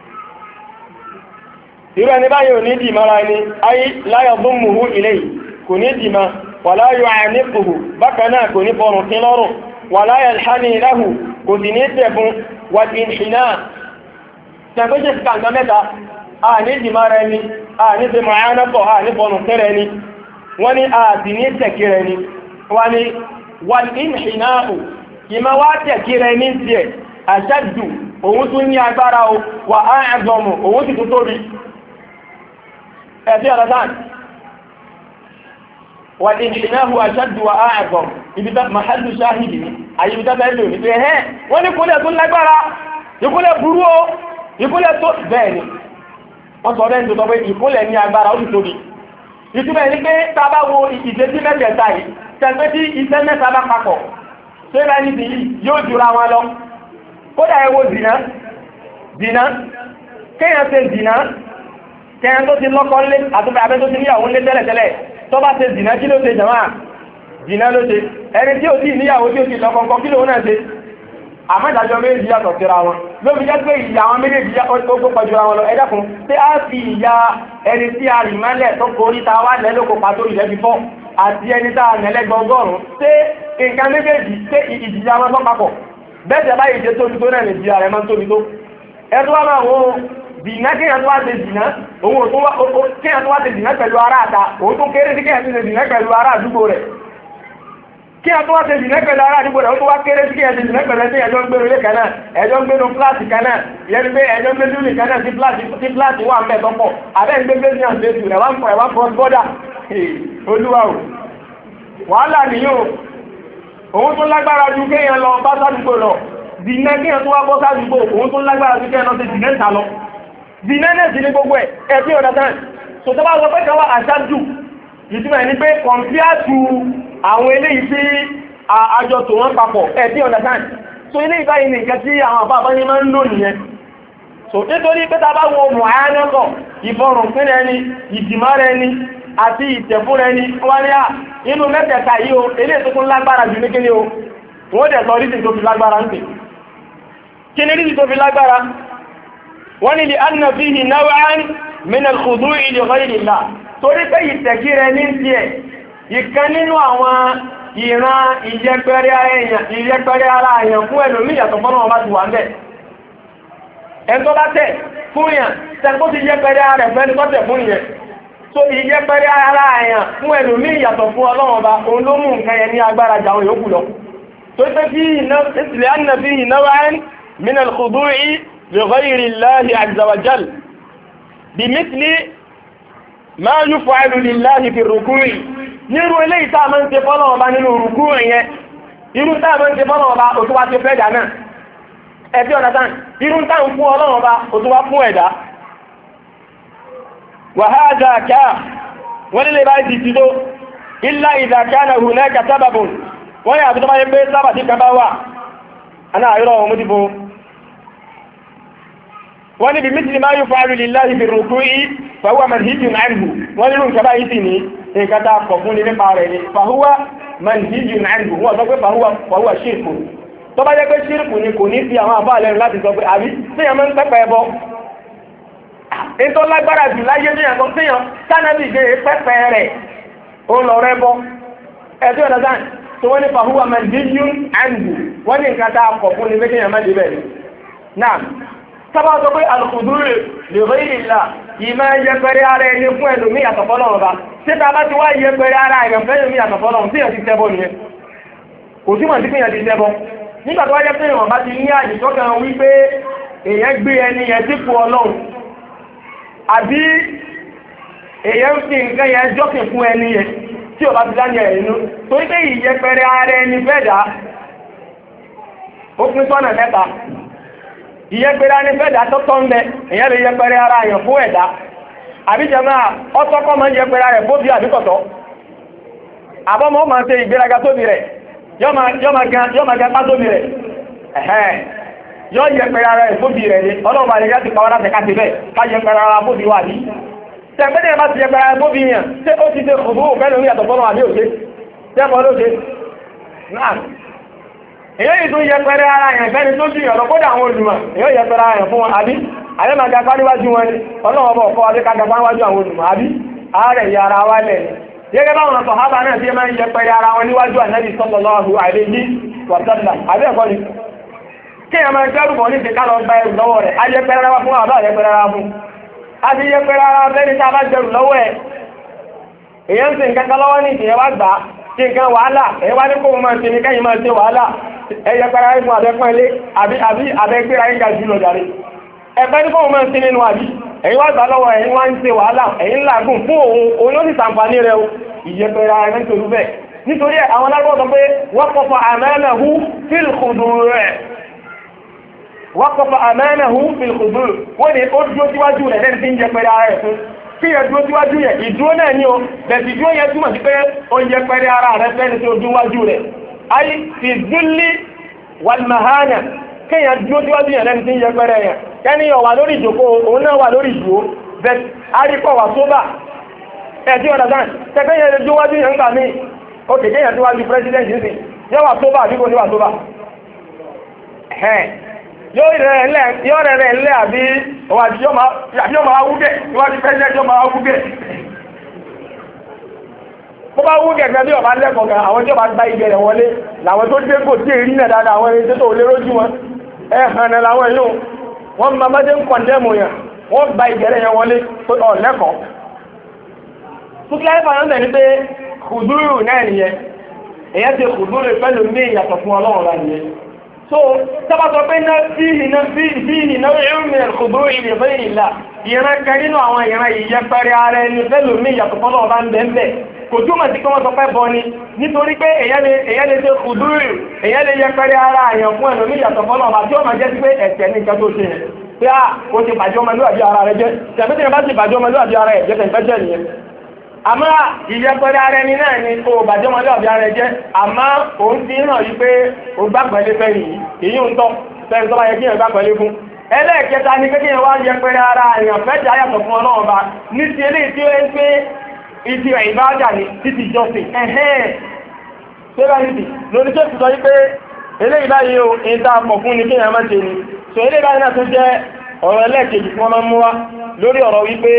irú ẹni báyìí ò ní dì mara ẹni ayé láyàbùnmùhú ilé kò ní dì ma wà láyọ̀ àníkùhù bákan náà kò ní fọrùn kí lọ́rùn wà láyàlhání láhù kò sì ní tẹ̀fún wà tí ń ṣìnà tẹ̀fẹ́ṣẹ́ sí kàǹkan mẹ́ta a ní dì mara ẹni a ní ti mọ̀ánàpọ̀ a ní fọrùn kẹrẹ ni wọ́n ní a sì ní tẹ̀kẹrẹ ni wọ́n ní wàlínhìnáhù ìmọ̀ wá tẹ̀kírẹ ní ti ẹ̀ àṣẹ́dù òun tún ní agbára o wà áàzọmù òun sì tún tóbi ẹ̀fí ọ̀rọ̀dán wàlínhìnáhù àṣẹ́dù wà áàzọmù ibi tó mahallu ṣáhìdì ní àyíbítà bẹ́ẹ̀lò ní pé ẹ́ wọ́n ní kúlẹ̀ tún lágbára ìkúlẹ̀ burú o ìkúlẹ̀ tó bẹ́ẹ̀ ni wọ́n sọ bẹ́ẹ̀ tó pé ìkúlẹ̀ ní agbára ó sì tóbi ìtumẹ̀ ní pé tábà wo ìdésí mẹ́tẹ̀ẹ̀ta yìí tẹ̀gbẹ́ tí iṣẹ́ mẹ́ta bá papọ̀ ṣé bá ní bìí yóò jura wọn lọ kódà ẹ wo zìnà kéèyàn ṣe zìnà kéèyàn tó ti lọ́kọ́ lé àtúbẹ̀ abẹ́ tó ti níyàwó lé tẹ́lẹ̀tẹ́lẹ̀ tó bá ṣe zìnà kí ló ṣe jàmáà zìnà ló ṣe ẹni tí ò tí níyàwó tí ò ti lọ́kọ̀ọ́kọ́ kí ló náà ṣe àmọ́dájọ́ méjì yàtọ̀ síra wọn lóbi jẹ́ pé ìyá àwọn méjèèjì ó pọ̀jù ra wọn lọ ẹ dákun tí a fi ìyá ẹni tí a rì mọ́lẹ̀ tó korí ta wá lẹ́lòkò pàtó ilẹ̀ bí fọ́ àti ẹni tá a nẹ̀lẹ́gbọ̀n ọgọ́rùn-ún tí nǹkan méjèèjì tí ìjìyà wọn tó papọ̀ bẹ́ẹ̀ báyìí jẹ́ tóbi tó náà lè jìyà rẹ̀ máa ń tóbi tó ẹ tó wá máa wo dìnnà kéèyàn tó wá ṣe dìnnà òun kéèyàn tó wá ṣe dìnnà pẹ̀lú ará àta òun tó kéré sí kéèyàn tó ṣe dìnnà pẹ̀lú ará àdúgbò rẹ̀ kí a tó wá ṣe ìdìnà pẹ̀lú ará àdúgbò rẹ̀ ó tó wá kéré sí kí a ṣe ìdìnà pẹ̀lú ẹgbẹ́ ẹjọ́ ń gbé ilé kan náà ẹjọ́ ń gbé nu fúláàtì kan náà yẹnu pé ẹjọ́ ń gbé lúlì kan náà sí fúláàtì wà ń bẹ̀ tọ́pọ̀ abẹ́ ń gbé gbé ní àǹtẹ̀ tù rẹ̀ wá ń cross border olúwa o wàhálà nìyó òun tó lágbára ju kéèyàn lọ bá sádùgbò lọ dìnà kéèyàn tó wá bọ́ sádùgbò òun tó lágbára ju kéèyàn lọ sí dìnà ìta lọ dìnà náà sì ní gbogbo ẹ̀ ẹ̀ tí ọ̀dà tán sọ̀tọ́ bá sọ pé kan wá àṣáájú ìtumọ̀ ní pé compare to àwọn eléyìí tí àjọ tó wọ́n papọ̀ ẹ̀bí understand so ilé ìbáyìí ní nǹkan tí àwọn àbábá ní máa ń lò nìyẹn so nítorí pé ta bá wo mọ̀ àyánẹ́kọ̀ ìfọrùn pín ẹni ìdìmọ́ rẹ ni àti ìtẹ̀fún rẹ ni wọ́n ní à inú mẹ́tẹ̀ẹ̀ta yìí o eléyìí tó tún lágbára jù ní kíní o wọ́n dẹ̀ sọ rídì tó fi lágbára ń pè kí ni rídì tó fi lágbára wọ́n ní li anna fihi naw'an min al-khudu'i li ghayri Allah torí pé ìtẹ̀kí rẹ ní tiẹ̀ ìkan nínú àwọn ìran ìyẹpẹrẹ ara èèyàn fún ẹlòmí ìyàtọ̀ fọ́nà ọba ti wà ń bẹ̀. ẹn tó bá tẹ̀ fún ìyàn tẹ́kó ti yẹpẹrẹ ara rẹ̀ fẹ́ni tọ́tẹ̀ fún ìyẹn tó ìyẹpẹrẹ ara èèyàn fún ẹlòmí ìyàtọ̀ fún ọlọ́run ọba òun ló mú nǹkan yẹn ní agbára jà àwọn yòókù lọ. tó pé fi ìsìlẹ̀ ànà fi ìnáwó min al-khudu'i li ghayri Allahi azza wa jal bimithli ma yuf'alu lillahi fi ruku'i nírú ilé ìta máa ń ṣe fọ́nà ọba nínú rùkú ẹ̀yẹn irú táà máa ń ṣe fọ́nà ọba òtún wá ṣe fẹ́ẹ̀dà náà ẹ̀bí ọ̀dá tán irú táà ń fún ọlọ́run ọba òtún wá fún ẹ̀dá wàhálà káà wọ́n nílé bá ti ti tó ilá ìdàkà náà hù náà kàtàbàbò wọ́n yà tó máa ń gbé sábà tí kan bá wà aná àìrọ̀ ọmọ dìbò wọ́n níbi mítìlì máa yóò fàárù líláhì fi rùkú yìí fàwọ́ manhijun anhu wọ́n nínú nǹkan báyìí sì ní nǹkan tá a kọ̀ fún ní nípa rẹ̀ ni fàhúwà manhijun anhu wọ́n sọ pé fàhúwà ṣírkù tó bá jẹ́ pé ṣírkù ni kò ní fi àwọn àbá lẹ́nu láti sọ pé àbí tíyàn máa ń pẹ́pẹ́ ẹbọ ètò lágbára jù láyé tíyàn kan tíyàn tánàbì gbé pẹ́pẹ́ rẹ̀ ó lọ rẹ́ bọ́ ẹ̀tí ọ̀dọ̀ sáà tó wọ́n ní fàhúwà manhijun anhu wọ́n ní nǹkan tá a kọ̀ fún ní pé tíyàn má dé bẹ́ẹ̀ náà sábà sọ pé alùpùdúrù lè rí ìlà ìmọ̀ yẹpẹrẹ ara ẹni fún ẹlòmí àtọ̀fọ́lọ́ ọba tí ta bá ti wá yẹpẹrẹ ara ẹ̀yàn fún ẹlòmí àtọ̀fọ́lọ́ tí yẹn ti tẹ́bọ̀ nìyẹn kò túmọ̀ sí pé yẹn ti tẹ́bọ̀ nígbà tó wáyé pé ìwọ̀n bá ti ní àdìsọ́kàn wípé èèyàn gbé ẹni yẹn dípò ọlọ́run àbí èèyàn fi nǹkan yẹn jọ́kìn fún ẹni yẹn tí ò bá ti dání ẹ̀ inú torí pé ìyẹpẹrẹ ara ẹni fẹ́ dà ó pín sọ́nà mẹ́ta ìyẹpẹrẹ ara ẹni fẹ́ dà tọ́tọ́ ń bẹ èèyàn lè yẹpẹrẹ ara èèyàn fún ẹ̀dá àbíjẹmọ́ ọtọ́kọ́ máa ń yẹpẹrẹ rẹ̀ fóbi àbíkọ̀tọ́ àbọ́mọ́ máa ń ṣe ìgbéraga tóbi rẹ̀ yọ́ máa gan pátóbi rẹ̀ yọ́ yẹpẹrẹ ara rẹ̀ fóbi rẹ̀ ni ọlọ́run bá lè yá ti pàwọ́ láti ká ti bẹ́ẹ̀ ká yẹpẹrẹ ara fóbi wà ní tẹ̀gbẹ́dẹ̀ bá ti yẹpẹrẹ ara fóbi yàn ṣé ó ti ṣe kòtò òfẹ́ lórí àtọ̀ fọ́nà àbí òṣè tẹ́mọ̀ ló ṣe náà èyí tó yẹpẹrẹ ara yẹn fẹ́ni tó jù yàn lọ kódà àwọn olùmọ̀ èyí yẹpẹrẹ ara yẹn fún wọn àbí àyẹ́ máa ga pàdíwájú wọn ni ọlọ́wọ́ bọ̀ kọ́ adé kága pàdíwájú àwọn olùmọ̀ àbí ààrẹ ìyá ara wa lẹ̀ gẹ́gẹ́ báwọn sàhábà náà tí máa ń yẹpẹrẹ ara wọn níwájú ànábì sallallahu alaihi wa sallam àbí ẹ̀kọ́ ni kí ẹ máa gbẹ́rù bọ̀ ní ti ká lọ gba ẹrù lọ́wọ́ rẹ̀ ayẹpẹrẹ ara fún àbá ayẹpẹrẹ ara fún a ti yẹpẹrẹ ara bẹ́ni tá a bá gbẹrù lọ́wọ́ ẹ̀ èyàn ń sin nǹkan lọ́wọ́ ní ìdíyẹ wá gbà kí nǹkan wàhálà ẹ wá ní kó máa ṣe ní kẹ́yìn máa ṣe wàhálà ẹ yẹpẹrẹ ara fún abẹ́pẹ́lé àbí abẹ́gbéra yín ga jù lọ jàre ẹgbẹ́ ní fóun máa ń sí nínú àbí ẹ̀yin wá gbà lọ́wọ́ ẹ̀yin wá ń ṣe wàhálà ẹ̀yin làágùn fún òun ló sì sàǹfààní rẹ̀ o ìyẹpẹrẹ ara ẹ̀mẹ́ nítorí bẹ́ẹ̀ nítorí àwọn alágbọ́n sọ pé waqafa amanahu fil khudur' waqafa amanahu fil khudur' wọ́n ní ó dúró síwájú rẹ̀ lẹ́ni tí ń yẹpẹrẹ ara rẹ̀ fún kí yẹ dúró síwájú yẹ ìdúró náà ní o bẹ̀sì dúró yẹ túmọ̀ sí pé ó yẹpẹrẹ ara rẹ̀ fẹ́ni tí ó dúró wájú rẹ̀ ayé fi dhulli wal mahana kéèyàn dúró síwájú yẹn lẹ́ni tí ń yẹpẹrẹ yẹn kẹ́ni ó wà lórí ìjòkó òun náà wà lórí ìdúró bẹ́ẹ̀ àríkọ̀ wà sóbà ẹ̀dí ọ̀dà dáhùn tẹ́gbẹ́ yẹn lè dúró wájú yẹn nígbà míì ó kéèké yẹn dúró wájú pírẹ́sidẹ́ntì ní yóò wà sóbà àbí kò ní wà sóbà yóò rẹ̀ rẹ̀ ńlẹ̀ àbí yóò máa wúgẹ̀ níwájú pírẹ́sidẹ́ntì yóò máa wúgẹ̀ bó bá wú gẹ̀gẹ́ bí ọba lẹ́kọ̀ọ́ gan àwọn tí ó bá gba ìgbẹ̀ rẹ̀ wọlé làwọn tó dé kò tí èrí náà dáadáa àwọn ẹni tó lè rójú wọn ẹ̀hàn náà làwọn èèyàn wọ́n máa bá dé ń kọ̀ndẹ́mù yẹn wọ́n gba ìgbẹ̀ rẹ̀ yẹn wọlé tó ọ̀ lẹ́kọ̀ọ́. fúkìláyé fàyọ̀ ń ní pé kùdúrù náà nìyẹn èyàn ti kùdúrù pẹ̀lú ní ìyàtọ̀ fún ọlọ́run lá nìyẹn. so sábà sọ pé bí ìnáwó ìrìnlẹ̀ kùdúrù ìrìnlẹ̀ ìlà ìran kan nínú àwọn ìran ìyẹpẹrẹ ara ẹni pẹ̀lú ní ìyàtọ̀ fún ọlọ́run bá ń bẹ́ẹ̀ kò túmọ̀ sí kí wọ́n sọ pé bọ ni nítorí pé èyàn lè ṣe kùdúrù èyàn lè yẹpẹrẹ ara àyàn fún ẹ̀lòmí ìyàtọ̀ fọ́nà ọba tí ó máa jẹ́ sí pé ẹ̀ṣẹ̀ ní nǹkan tó ṣe yẹn pé ó ti bàjẹ́ ọmọlúwàbí ara rẹ jẹ́ tẹ̀mí tí bá ti bàjẹ́ ọmọlúwàbí ara rẹ jẹ́ tẹ̀mí jẹ́ nìyẹn àmọ́ ìyẹpẹrẹ ara ẹni náà ni kò bàjẹ́ ọmọlúwàbí ara rẹ jẹ́ àmọ́ òun ti hàn yí pé ó gbàgbẹ́lé fẹ́ yìí èyí ń tọ́ fẹ́ẹ́ tó bá yẹ kí yẹn gbàgbẹ́lé fún ẹlẹ́ẹ̀kẹta ni pé kí yẹn wá yẹpẹrẹ ara àyàn fẹ́ jà yàtọ̀ fún ọlọ́run ọba ní ti eléyìí tí ó ń pé ìdí ìbájà ní títí jọ́sìn ẹ̀hẹ́n tó bá nìdí lórí tó ti sọ wípé eléyìí báyìí o ìta pọ̀ fún ní kéèyàn má ṣe ni so eléyìí báyìí náà tó jẹ́ ọ̀rọ̀ ẹlẹ́ẹ̀kejì tí wọ́n máa ń mú wá lórí ọ̀rọ̀ wípé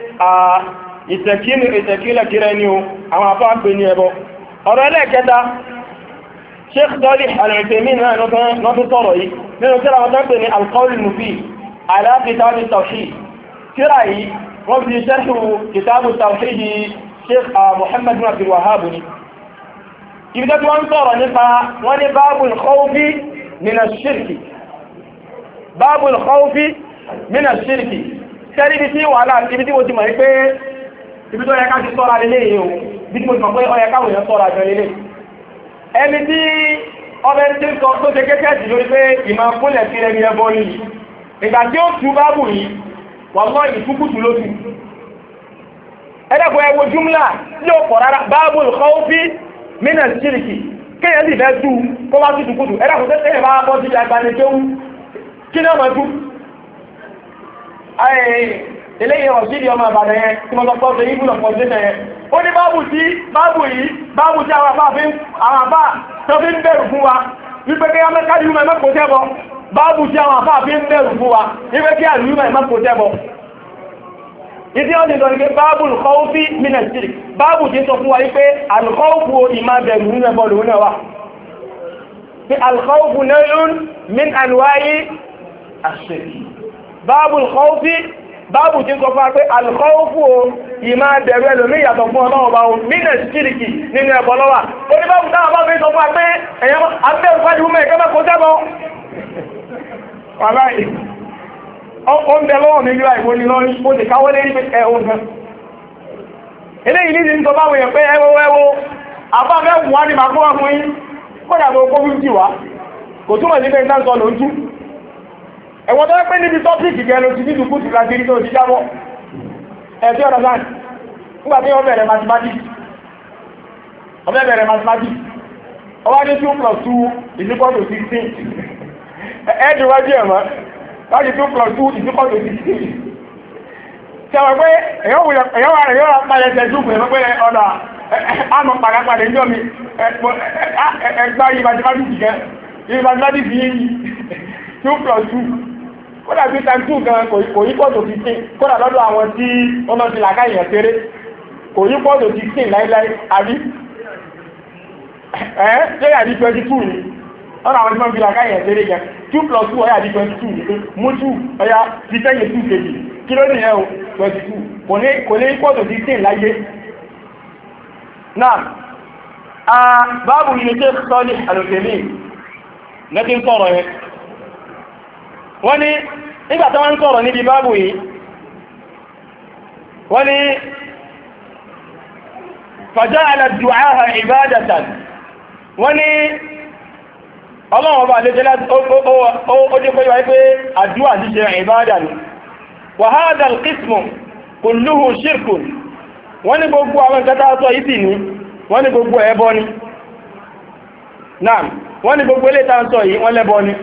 ìtẹ̀kílẹ̀kírẹ ni o àwọn afá pè ní ẹbọ ọ̀rọ̀ ẹlẹ́ẹ̀kẹta Sheikh Salih Al-Uthaymin náà lọ́tún sọ̀rọ̀ yìí nínú tíra wọn tó pè ní Al-Qawl Al-Mufid ala Kitab At-Tawhid tíra yìí wọ́n fi ṣẹ́ṣù kìtàbù tàwíìdì Sheikh Muhammad bin Abdul Wahhab ni ibi tó wọ́n sọ̀rọ̀ nípa wọ́n ní babul khawfi min ash-shirki babul khawfi min ash-shirki tẹ́rí ibi tí wàhálà ibi tí mo ti mọ̀ ní pé ibi tó yẹ ká ti sọ́ra lélẹ̀ yìí o ibi tí mo ti mọ̀ pé ó yẹ káwọn èèyàn sọ́ra jọ lélẹ̀ ẹni tí ọbẹ̀ tí sọ tó ṣe kékeré jù lórí pé ìmọ̀ kúnlẹ̀ sí ẹni ẹbọ yìí ìgbà tí ó tú báàbù yìí wàlọ́ ìfúkútù lóṣù ẹ̀dẹ́gbọ́ ẹwọ jùmlá tí ó pọ̀ rárá babul khawfi min ash-shirki kéyàn sì fẹ́ tú kó wá tútù kútù ẹ̀dẹ́gbọ́ tẹ́lẹ̀ bá bọ́ sí agbani tó wú kí náà máa tú eléyìí ọ̀sídì ọmọ àbàdàn yẹn tí mo sọ pọ́ sí ibùdó pọ̀ sí yẹn ó ní báàbù tí àwọn àbá tó fi ń bẹ̀rù fún wa wípé kí á mẹ́ká yìí mẹ́mẹ́ kò tẹ́bọ báàbù tí àwọn àfáà fi ń bẹ̀rù fún wa wípé kí àlùmọ̀ ẹ̀mẹ́ kò tẹ́bọ ìdí ọ́nà ìdọ̀ ní pé báàbù al-khawfi min ash-shirk báàbù tí sọ fún wa wípé al-khawfu ìmá bẹ̀rù nínú ẹbọ lòun náà wà pé al-khawfu naw'un min anwa'i ash-shirk báàbù al-khawfi báàbù tí sọ fún wa pé al-khawfu ìmá bẹ̀rù ẹlòmí yàtọ̀ fún ọlọ́wọ́ bá wọn min ash-shirk nínú ẹbọ lọ́wà ó ní báàbù táwọn bá fi sọ fún wa pé ẹ̀yẹ́ abẹ́rù fájúmọ̀ ẹ̀kẹ́ mẹ́kọ̀ọ́ tẹ́bọ wàláì ó ń bẹ lọ́wọ́ mi gbíra ìwò ní lọ́rí ó ti káwọ́ lérí ẹ̀hùn gan eléyìí ní sọ báwọn èèyàn pé ẹwọ́ àbáfẹ́ wà ní màkó wà fún yín kódà tó kó fún jì wá kò túnmọ̀ sí pé nǹkan sọ ló ń tú ẹ̀wọ̀n tó pé níbi tọ́pìkì gẹ̀ ló ti ní dùkú ti láti rí tó ti jábọ́ ẹ̀tí ọ̀nà sáà nígbà tí wọ́n bẹ̀rẹ̀ mathematics ọwá ní 2 plus 2 is equal to 16 ẹ̀ẹ́dìwájú ẹ̀mọ́ láti 2 plus 2 is equal to 16 ṣẹwàá pé èyàn wà rẹ̀ yóò pàdé ṣẹ́júkù ẹ̀mọ́ pé ọ̀nà àmọ́ pàdápàdé ń jọ mi ẹgbá yìí mathematics gẹ́ yìí mathematics yìí 2 plus 2 kódà bí time 2 gan kò yí pọ̀ tó 15 kódà lọ́dọ̀ àwọn tí wọ́n lọ sí làkà èèyàn kéré kò yí pọ̀ tó 16 láíláí àbí ṣé àdí 22 ni lọ́dọ̀ àwọn tí wọ́n fi làkà èèyàn kéré gan 2 plus 2 ọ̀yà àdí 22 ni mú 2 ọ̀yà ti tẹ́yìn 2 kejì kí ló nìyẹn o 22 kò ní pọ̀ tó 16 láyé náà báàbù ilé tẹ́ sọ́lì àlòkèmí lẹ́tí ń sọ̀rọ̀ yẹn wọ́n ní nígbàtí wọ́n ń sọ̀rọ̀ níbi báàbù yìí wọ́n ní faja'ala ad-du'aa'a 'ibaadatan wọ́n ní ọlọ́run ọba àlejẹ́lá ó jẹ́ pé wáyé pé àdúà jíṣẹ́ ìbádà ni wa hadha al-qismu kulluhu shirkun wọ́n ní gbogbo àwọn ìkẹta sọ yìí sì ní wọ́n ní gbogbo ẹbọ ni náà wọ́n ní gbogbo ilé tàà sọ yìí wọ́n lẹ́bọ ni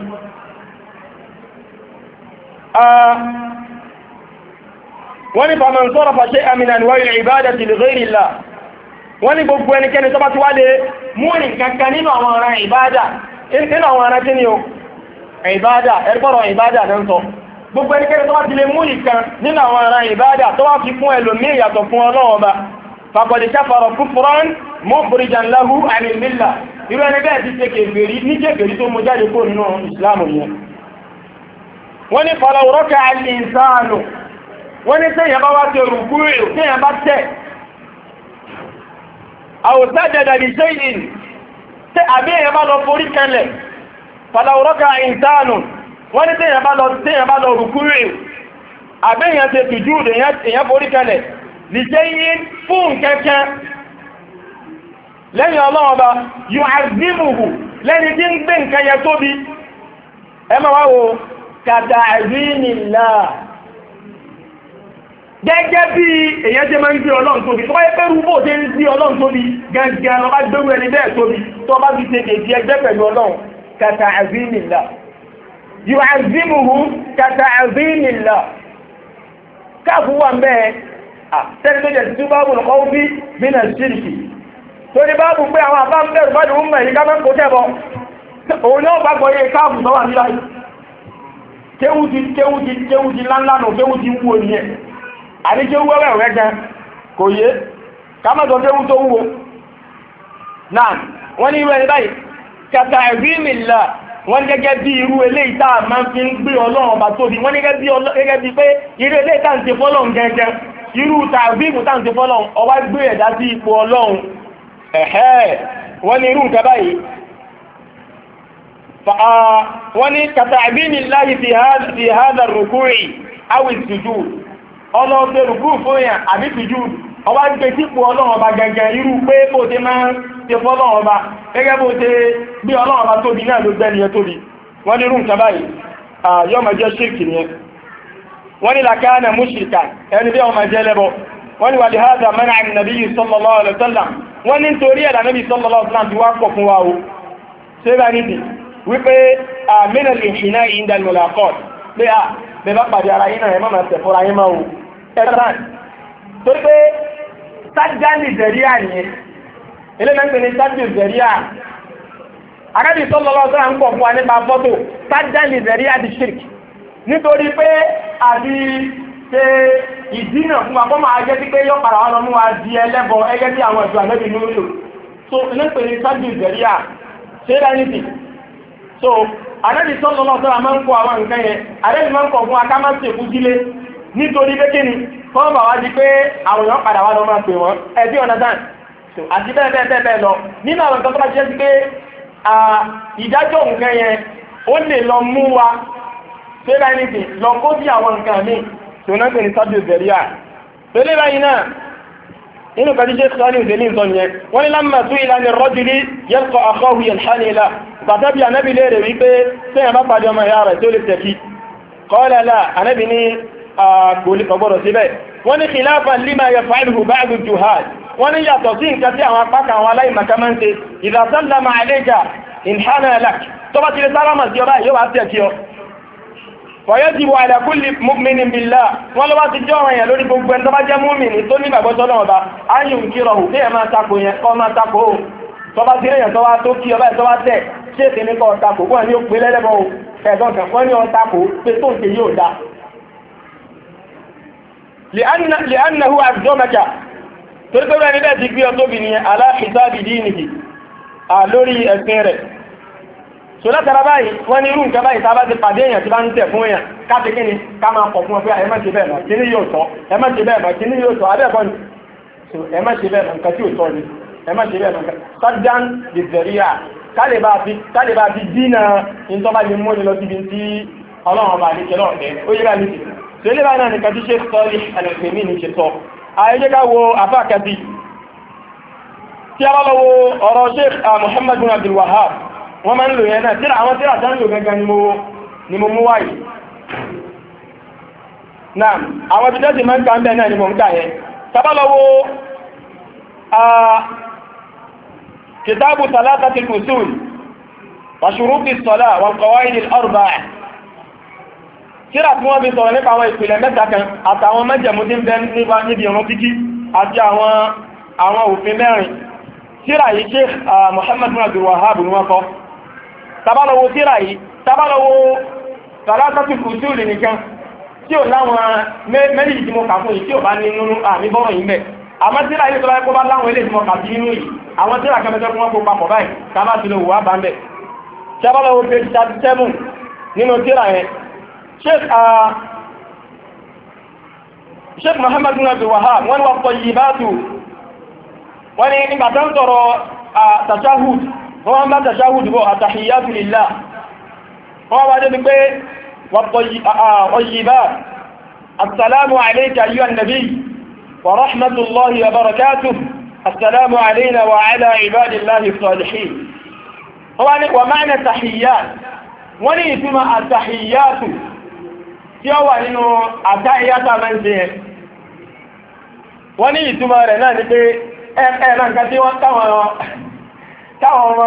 wọ́n ní faman sarafa shay'an min anwa'i al-ibadati li ghayri Allah wọ́n ní gbogbo ẹnikẹ́ni tó bá ti wá lè mú nǹkankan nínú àwọn ọ̀ràn ìbádà nínú àwọn ọ̀ràn kíni o ìbádà ẹgbọ́rọ̀ ìbádà náà sọ gbogbo ẹnikẹ́ni tó bá ti lè mú nǹkan nínú àwọn ọ̀ràn ìbádà tó wá fi fún ẹlòmí ìyàtọ̀ fún Ọlọ́run Ọba faqad kafara kufran mukhrijan lahu 'an al-millah irú ẹni bẹ́ẹ̀ ti ṣe kèfèrí ní kèfèrí tó mú jáde kó nínú ìsìlámù yẹn wọ́n ní falaw raka'a al-insanu wọ́n ní tẹ́yàn bá wá tẹ rùkú tẹ́yàn bá tẹ́ aw sajada li shay'in tẹ́ àbí èyàn bá lọ forí kẹlẹ̀ falaw raka'a al-insanu wọ́n ní tẹ́yàn bá lọ rùkú àbí èyàn tẹ sùjúdù èyàn forí kẹlẹ̀ li shay'in fún kẹ́kẹ́ lẹ́yìn ọlọ́ọ̀ba yu'azzimuhu lẹ́ni tí ń gbé nǹkan yẹ tóbi ẹ máa wá wo kata'zimillah gẹ́gẹ́ bí èyàn jẹ́ máa ń gbé ọlọ́run tóbi tó bá yẹ pẹ́rú bó ṣe ń gbé ọlọ́run tóbi gẹ́gẹ́ lọ bá gbérú ẹni bẹ́ẹ̀ tóbi tó bá fi ṣe kèjì ẹgbẹ́ pẹ̀lú ọlọ́run kata'zimillah yu'azzimuhu kata'zimillah káàfù wà ń bẹ́ẹ̀ tẹ́lẹ̀ tó jẹ́ tí bá wùn kọ́ bí nínú ṣírìkì torí báàbù pé àwọn àbá ń bẹ̀rù bá dùn mọ̀ ìká mẹ́ kò tẹ́bọ òun ní ó bá gbọ́ yẹ káàbù tó wà níláyé kéwú ti lánlánà kéwú ti wúwo ní ẹ̀ àní kéwú wẹ́wẹ́ rẹ̀ gan kò yé kámẹ́tọ̀ kéwú tó wúwo náà wọ́n ní irú ẹni báyìí kàtà ẹ̀rímìlá wọ́n gẹ́gẹ́ bí irú eléyìí tá a máa fi ń gbé ọlọ́run ọba tóbi wọ́n gẹ́gẹ́ bí pé irú eléyìí tá à ń ṣe fọ́lọ́run gẹ́gẹ́ irú tàbíìmù tá à ń ṣe fọ́lọ́run ọwá gbé ẹ̀dá sí ipò ọlọ́run ẹ̀hẹ́ wọ́n ní irú nǹkan báyìí wọ́n ní kata'bini Allahi fi hadha ar-ruku'i aw as-sujud ọlọ́ọ̀tẹ́ rùkú fún yàn àbí sujud ọwá gbé sípò ọlọ́run ọba gẹ́gẹ́ irú pé bó ṣe máa ń ṣe fọ́lọ́run ọba gẹ́gẹ́ bó ṣe gbé ọlọ́run ọba tóbi náà ló gbẹ́ nìyẹn tóbi wọ́n ní irú nǹkan báyìí yọ́mọ jẹ́ ṣírkì nìyẹn wọ́n ní lakana mushrikan ẹni bí ọmọ jẹ́ lẹ́bọ wọ́n ní wa lihadha mana'a an-nabiy sallallahu alaihi wasallam wọ́n ní torí ẹ̀dà Nabi sallallahu alaihi wasallam ti wá pọ̀ fún wa o ṣe bá nìdí wípé àmìnà lè ṣìnà ìdá mulaqat pé à bẹ̀bá pàdé ara yìí náà ẹ máa tẹ̀ fọ́ra yín máa o ẹ̀rán torí pé sájáàlì zẹ̀ríà nìyẹn ilé náà ń pè ní sájáàlì zẹ̀ríà Nabi sallallahu alaihi wasallam ń pọ̀ fún wa nípa fọ́tò sájáàlì zẹ̀ríà di shirk nítorí pé àti ṣe ìdínà fún wa kọ́ máa jẹ́ sí pé yọ́ padà wá lọ mú wa di ẹlẹ́bọ ẹgẹ́ bí àwọn ẹ̀sùn àlẹ́bí ní orílò so ilé pè ní sájú ìzẹ̀ríà ṣe ránìtì so àlẹ́bí sallallahu alaihi wasallam máa ń kọ àwọn nǹkan yẹn àlẹ́bí máa ń kọ fún akámásì èkújílé nítorí pé kíni kọ́ bá wá di pé àwọn èèyàn padà wá lọ máa pè wọ́n ẹbí ọ̀nà dán so àti bẹ́ẹ̀ lọ nínú àwọn nǹkan tó bá jẹ́ sí pé ìdájọ́ nǹkan yẹn ó lè lọ mú wa ṣe ránìtì lọ kó sí àwọn nǹkan míì tó náà pè ní sábẹ̀ zẹ̀ríà tó lé báyìí náà inú kan tí ṣe sọ́ni ìdèmí ìsọ nìyẹn wọ́n ní lámà tún ìlànà rọ́jùlí yẹ́lkọ̀ àkọ́hù yẹ̀lhánilá bàtàbí anábì léèrè wípé sẹ́yìn bá pàdé ọmọ ìyá rẹ̀ tó lè tẹ̀kí kọ́lẹ̀lá anábì ní àgbọ̀gbọ̀rọ̀ síbẹ̀ wọ́n ní khilafan lima yaf'aluhu ba'du juhal wọ́n ní yàtọ̀ sí nǹkan tí àwọn apáka àwọn aláìmọ̀ká máa ń ṣe idha sallama alayka inhana lak tó bá ti lè sálámà sí ọba yóò wá tẹ̀kí ọ ويجب على كل مؤمن بالله ولو تجوا يا لوري gbogbo en tó bá jẹ́ mu'min tó ní gbàgbọ́ t'Ọlọ́run ba ayun kirahu ke ma tako yẹn ko ma tako tó bá dire yẹn tó wá tó kí ọba tó wá tẹ̀ ṣe kíni ko tako ko ni ó pe lelebo o e don kan ko ni ó tako pé tó ṣe yóò dá لانه عزمك tó ko ni be ti gbé o tó bi ni ala hisabi dinihi a lórí ẹ̀sìn rẹ̀ so látara báyìí wọ́n ní irú nǹkan báyìí tá bá ti pàdé èèyàn tí bá ń tẹ̀ fún èèyàn káàkiri kí ni ká máa pọ̀ fún ọ pé ẹ má ṣe bẹ́ẹ̀ mọ́ kí ní yóò tọ́ ẹ má ṣe bẹ́ẹ̀ mọ́ kí ní yóò tọ́ abẹ́ẹ̀kọ́ ni so ẹ má ṣe bẹ́ẹ̀ mọ́ nǹkan tí ò tọ́ ni ẹ má ṣe bẹ́ẹ̀ mọ́ nǹkan sọ́dán lè zẹ̀rí à kálẹ̀ bá fi dínà ní tọ́ bá lè mú ni lọ síbi tí ọlọ́run ọba àdékẹ́ náà tẹ́ ó yẹra ní ti so ilé báyìí náà nìkan tí ṣe sọ ní ẹlẹ́fẹ̀mí ní ṣe sọ ayé ká wo afá kẹsì tí a bá lọ wo ọ̀rọ̀ Sheikh Muhammad bin Abdul Wahhab wọ́n máa ń lò yẹn náà tíra àwọn tíra tán lò gẹ́gẹ́ ni mo mú wáyìí náà àwọn ibi tẹ́sì máa ń kàá bẹ́ẹ̀ náà ni mo ń kà yẹn sábàlọ́wọ́ kìtàbù talatatil usul wa shurutis salat wal qawaidil arba'a tíra tí wọ́n fi sọ̀rọ̀ nípa àwọn ìpìlẹ̀ mẹ́ta kan àtàwọn májẹ̀mú tí ń bẹ níbi ìrun kíkí àti àwọn òfin mẹ́rin tíra yìí Sheikh Muhammad bin Abdul Wahhab ni wọ́n kọ tabalawo tíra yìí tabalawo talatatul usul nìkan tí ó láwọn méjì tí mo kà fún yìí tí ó bá ní nínú àmì bọ́rọ̀ yìí mẹ́ àmọ́ tíra yìí tó bá kó bá láwọn ilé tí mo kà sí nínú yìí àwọn tíra kẹmẹtẹ fún wọn kó papọ̀ báyìí tàbá ti lè wà bá ń bẹ̀ tabalawo page 37 nínú tíra yẹn Sheikh Muhammad bin Abdul Wahhab wọ́n wà tayyibatu wọ́n ní nígbà tó ń sọ̀rọ̀ tashahhud wọ́n bá tashahhud bọ́ àtàhíyàtù lillah wọ́n wá dé pé wàtọ̀yìbá assalamu alayka ayyuhan nabiy wa rahmatullahi wa barakatuh assalamu alayna wa ala ibadillahi salihin wọ́n wá ní wa ma'na tahiyyat wọ́n ní ìtumọ̀ àtàhíyàtù tí ó wà nínú àtàhíyàtà mẹ́sẹ̀ wọ́n ní ìtumọ̀ rẹ̀ náà ní pé ẹ̀ẹ̀rẹ̀ nǹkan tí wọ́n táwọn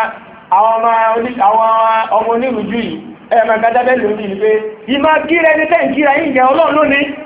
ọmọ onírùjú yìí ẹ̀mà gádẹ́bẹ̀ lórí ní pé ìmá kíra ẹni tẹ́ ìkíra yìí jẹ́ ọlọ́run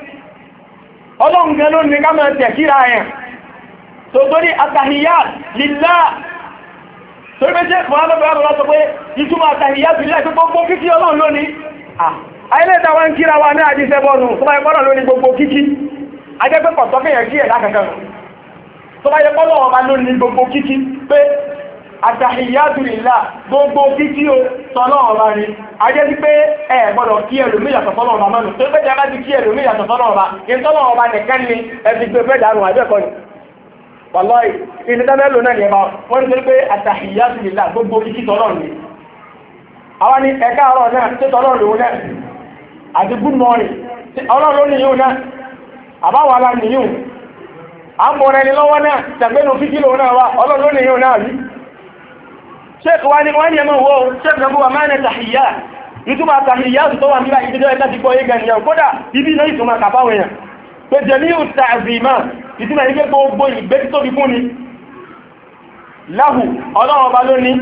lónìí ká máa tẹ̀ kíra ẹ̀ tó tó ní àtàhíyà lílá tó rí pé jẹ́ fún alọ́bẹ̀rẹ̀ sọ pé ìtumọ̀ àtàhíyà lílá tó gbogbo kíkí ọlọ́run lónìí ayẹ́lẹ́ta wá ń kíra wa náà jíṣẹ́ bọ́ọ̀nù tó bá ẹgbọ́nà lórí gbogbo kíkí ajẹ́pẹ́pọ̀ tọ́kẹ̀yẹ̀ kí ẹ̀ lákàkàn tó bá yẹ pọ́lọ̀ ọba ló ní gbogbo kíkí pé àtàhíyàtù lillah gbogbo kíkí o tọ́lọ̀ ọba rí ajẹ́ sí pé ẹ gbọ́dọ̀ kí ẹlòmí yàtọ̀ tọ́lọ̀ ọba mọ́nu tó pé jẹ́ bá ti kí ẹlòmí yàtọ̀ tọ́lọ̀ ọba ìtọ́lọ̀ ọba nìkan ni ẹbí gbé fẹ́ dànù àjẹ́kọ́ ni wallahi ìnítẹ́mẹ́lò náà ni ẹba wọ́n ní pé àtàhíyàtù lillah gbogbo kíkí tọ́lọ̀ ni àwọn ni ẹ̀ka ọ̀rọ̀ náà tí tọ́lọ̀ lòun náà àti good morning ọlọ́run ló níyùn náà àbáwọlá níyùn àmọ̀rẹ́ ni lọ́wọ́ náà tẹ̀gbẹ́nu fíkílò náà wá ọlọ́run ní yóò náà rí ṣéèkì wá ní wọ́n yẹ mọ́ wó ṣéèkì náà wà máa ní tàhíyà ìtumà tàhíyà tó wà nílá ìdíjọ́ ẹ̀ká ti gbọ́ igẹ̀ nìyàn kódà ibi náà ìtumà kàfáwọn èèyàn pé jẹ́ ní ìta àzìmá ìtumà ìgbé gbogbo ìgbé tó bí fún ni láhù ọlọ́run ọba ló ní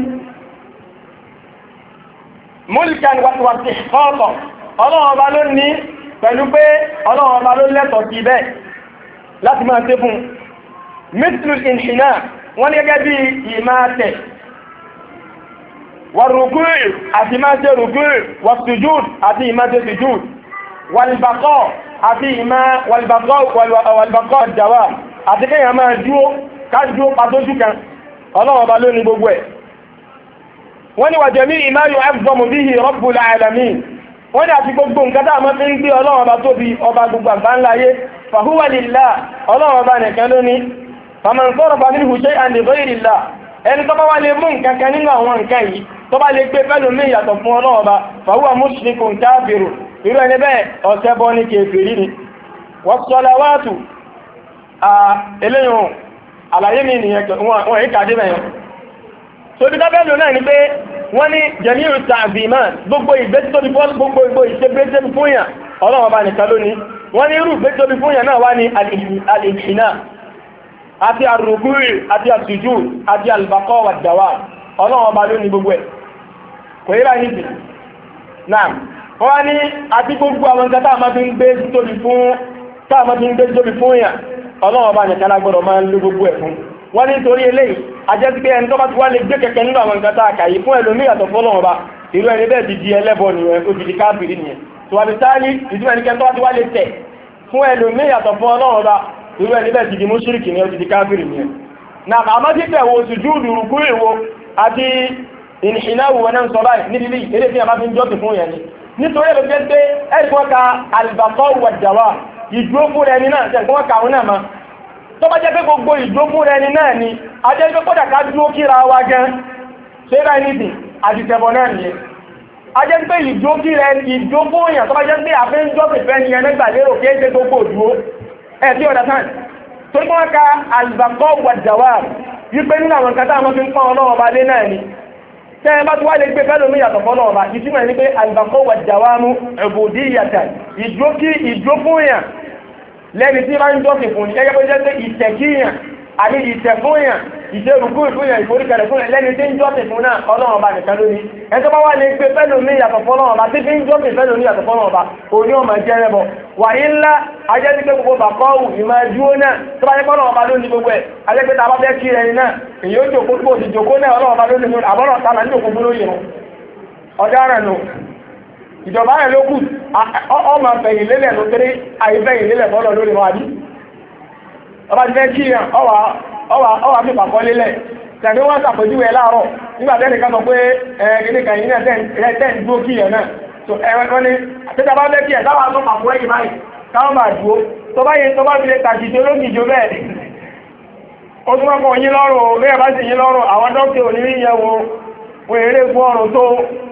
múlìkan wàtíwàtí ọ̀tọ̀ ọlọ́run ọba ló ní pẹ̀lú pé ọlọ́run ọba ló lẹ́tọ̀ọ́ sí bẹ́ẹ̀ láti máa tẹ́ fún mithlul inhina wọ́n ní gẹ́gẹ́ bí ìmáàtẹ̀ wà rùkú àti máa tẹ́ rùkú wà sujúd àti ìmáàtẹ̀ sujúd wàlbàkọ́ àti wàlbàkọ́ àjàwà àti kẹ́yàn máa dúó kájúó pàtójú kan ọlọ́run ọba ló ní gbogbo ẹ̀ wọ́n ní wà jami'i ma yu'azzamu bihi rabbul alamin wọ́n ní àti gbogbo nǹkan tá a máa fi ń gbé ọlọ́run ọba tóbi ọba gbogbo àgbáńláyé فهو لله الله ọba nìkan ló ní فمن صرف منه شيئا لغير الله ẹni tó bá wá lè mú nǹkan kan nínú àwọn nǹkan yìí tó bá lè gbé pẹ̀lú mí yàtọ̀ fún Ọlọ́run Ọba فهو مشرك كافر irú ẹni bẹ́ẹ̀ ọ̀ṣẹbọ ní kèfèrí ni والصلوات eléyìn àlàyé mi nìyẹn wọ́n èyí kàdé mẹ́yàn so bí dábẹ́ lò náà ni pé wọ́n ní jẹ̀míru tàbímà gbogbo ìgbésítóbi gbogbo ìṣẹ́gbésí fún yàn ọlọ́wọ́ bá nìkan lónìí wọ́n ní irú ìgbésítóbi fún yàn náà wá ní al-inhina àti ar-ruku' àti as-sujud àti al-baqa' wad-dawam ọlọ́wọ́ bá lónìí gbogbo ẹ̀ kò yíra nìtì náà wọ́n ní àti gbogbo àwọn nǹkan táàmà fi ń gbé tóbi fún yàn ọlọ́wọ́ bá nìkan lágbọ́dọ̀ máa ń lò gbogbo ẹ̀ fún wọ́n ní torí eléyìí ajẹ́ pé ẹni tó bá ti wá lè gbé kẹ̀kẹ́ nínú àwọn nǹkan táà kàyí fún ẹlòmí yàtọ̀ fọ́lọ́wọ́ bá irú ẹni bẹ́ẹ̀ ti di ẹlẹ́bọ nìyẹn ó ti di káàbìrì nìyẹn tó wà ní sáàlì ìdúrà ẹni kẹ́ntọ́ ti wá lè tẹ̀ fún ẹlòmí yàtọ̀ fọ́lọ́wọ́ bá irú ẹni bẹ́ẹ̀ ti di mùṣírìkì ni ó ti di káàbìrì nìyẹn na àmọ́ tí tẹ̀ wo sùjúdù rùkú ìwo àti ìnìṣìnáwó wọn náà sọ báyìí níbi ilé tí a máa fi ń jọ́sì fún yẹn ni nítorí ẹ̀rọ jẹ́ pé ẹ̀rí kan ka al-baqa' wad-dawam ìdúró fún ẹni náà tẹ̀ kọ́ kàwọn náà ma tó bá jẹ́ pé gbogbo ìdúró fún ẹni náà ni a jẹ́ pé kódà ká dúró kíra wa gan ṣé ra ẹni dì àti tẹ̀bọ̀ náà nìyẹn a jẹ́ pé ìdúró fún èèyàn tó bá jẹ́ pé àfẹ́ ń jọ́sì fẹ́ ni ẹnẹ́gbà lérò kí é ṣe gbogbo ìdúró ẹ̀ tí ọ̀dà tán torí wọ́n ka al-baqa' wad-dawam wípé nínú àwọn nǹkan táwọn fi ń pọ́n ọlọ́wọ́ bá lé náà ni tẹ́ ẹ bá ti wá lè gbé fẹ́lú mi yàtọ̀ fọ́lọ́wọ́ bá ìtumọ̀ ní pé al-baqa' wad-dawam ubudiyyatan ìdúró fún èèyàn lẹ́ni tí máa ń jọ́sìn fún ní gẹ́gẹ́ bó jẹ́ pé ìtẹ̀kíyàn àbí ìtẹ̀fúnyàn ìṣerùkú ìfúnyàn ìforíkẹrẹ fún lẹ́ni tí ń jọ́sìn fún náà ọlọ́run bá nìkan lónìí ẹni tó bá wá lè gbé fẹ́lú mi yàtọ̀ fọ́lọ́run bá tí fi ń jọ́sìn fẹ́lú mi yàtọ̀ fọ́lọ́run bá òní ọmọ jẹ́ rẹ̀bọ̀ wà ní ńlá ajẹ́ sí pé gbogbo bàkọ́wù ìmọ̀ ẹdúró náà tó bá yẹ fọ́lọ́run bá lónìí gbogbo ẹ̀ ajẹ́ pé tàbá fẹ́ kí ẹni náà èyí ó jòkó tó ti jòkó náà ọlọ́run bá lónìí àbọ̀rọ̀ tánà ní òkú búrò yìí ọjọ́ rẹ̀ nù ìjọba rẹ̀ ló kù ọmọ fẹ̀yìn lélẹ̀ ló kéré àìfẹ̀yìn lélẹ̀ fọ́lọ́ lórí wọn àbí ọba ti fẹ́ kí yàn ọwà fi pàkọ́ lélẹ̀ tẹ̀lé wọ́n sàpèjúwe láàárọ̀ nígbà tẹ́lẹ̀ ká sọ pé ẹ̀ẹ́dẹ́gbẹ̀kan yìí náà tẹ́ ń dúró kí yàn náà so ẹ̀wọ̀n ni àtẹ́ta bá fẹ́ kí yàn táwọn tó pàkọ́ ẹ̀yìn báyìí káwọn máa dúró tó bá fi lè tàjìjó lókìjó bẹ́ẹ̀ ó tún wọ́n kọ́ yín lọ́rùn bẹ́ẹ̀ bá sì yín lọ́rùn àwọn dókítà òní yẹn wo eré fún ọrùn tó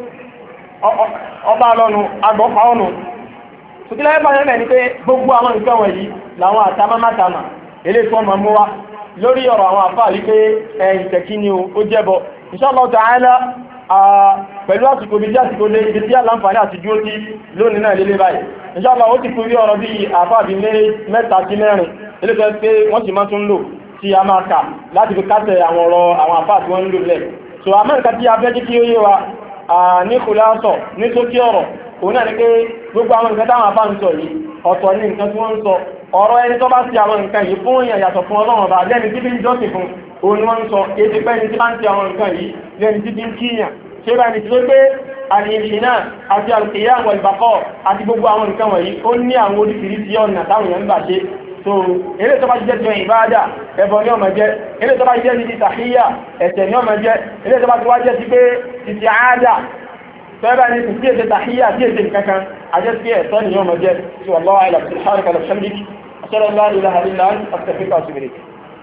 ọba lọ́nu agbọ́pá ọ̀nù ṣùgbọ́n ẹgbẹ́ ẹgbẹ́ ni pé gbogbo àwọn nǹkan wọ̀nyí làwọn àtàmámátàmà eléyìí tó máa mú wá lórí ọ̀rọ̀ àwọn àfáà wípé ẹ̀yìn tẹ̀kí ni ó jẹ́bọ Insha Allah Ta'ala pẹ̀lú àsìkò bí àsìkò lé ibi tí àlàǹfààní àti dúró tí lónìí náà lélé báyìí Insha Allah ó ti kú rí ọ̀rọ̀ bí àfáà bí mẹ́ta sí mẹ́rin eléyìí pé wọ́n sì máa tún lò tí a máa kà láti fi kásẹ̀ àwọn ọ̀rọ̀ àwọn àfáà tí wọ́n ń lò lẹ̀ so Amẹ́ríkà tí a fẹ́ kí ó yé wa ní kùlásọ̀ ní sókè ọ̀rọ̀ òun náà ni pé gbogbo àwọn nǹkan táwọn afá ń sọ yìí ọ̀tọ̀ ní nǹkan tí wọ́n ń sọ ọ̀rọ̀ ẹni tó bá sí àwọn nǹkan yìí fún èèyàn yàtọ̀ fún Ọlọ́run ọba lẹ́ni tí bí ń jọ́sìn fún òun ni wọ́n ń sọ èdè pẹ́ ni tí bá ń sí àwọn nǹkan yìí lẹ́ni tí bí ń kíyàn ṣé bá ní tí ó gbé àlìyìnà àti al-qiyam wal-baqa' àti gbogbo àwọn nǹkan wọ̀nyí ó ní àwọn oríṣiríṣi ọ̀nà táwọn èèyàn ń gbà ṣe so ilé tó bá jẹ́ ti ìbáadà ẹbọ ní ọmọ jẹ́ ilé tó bá jẹ́ ti tàhíyà ẹ̀ṣẹ̀ ní ọmọ jẹ́ ilé tó bá ti wá jẹ́ ti pé ti àádà فبعد نسيت تحية نسيت الكلام عجزت فيها ثاني يوم جاء والله أعلم سبحانك اللهم وبحمدك أشهد أن لا إله إلا أنت أستغفرك وأتوب إليك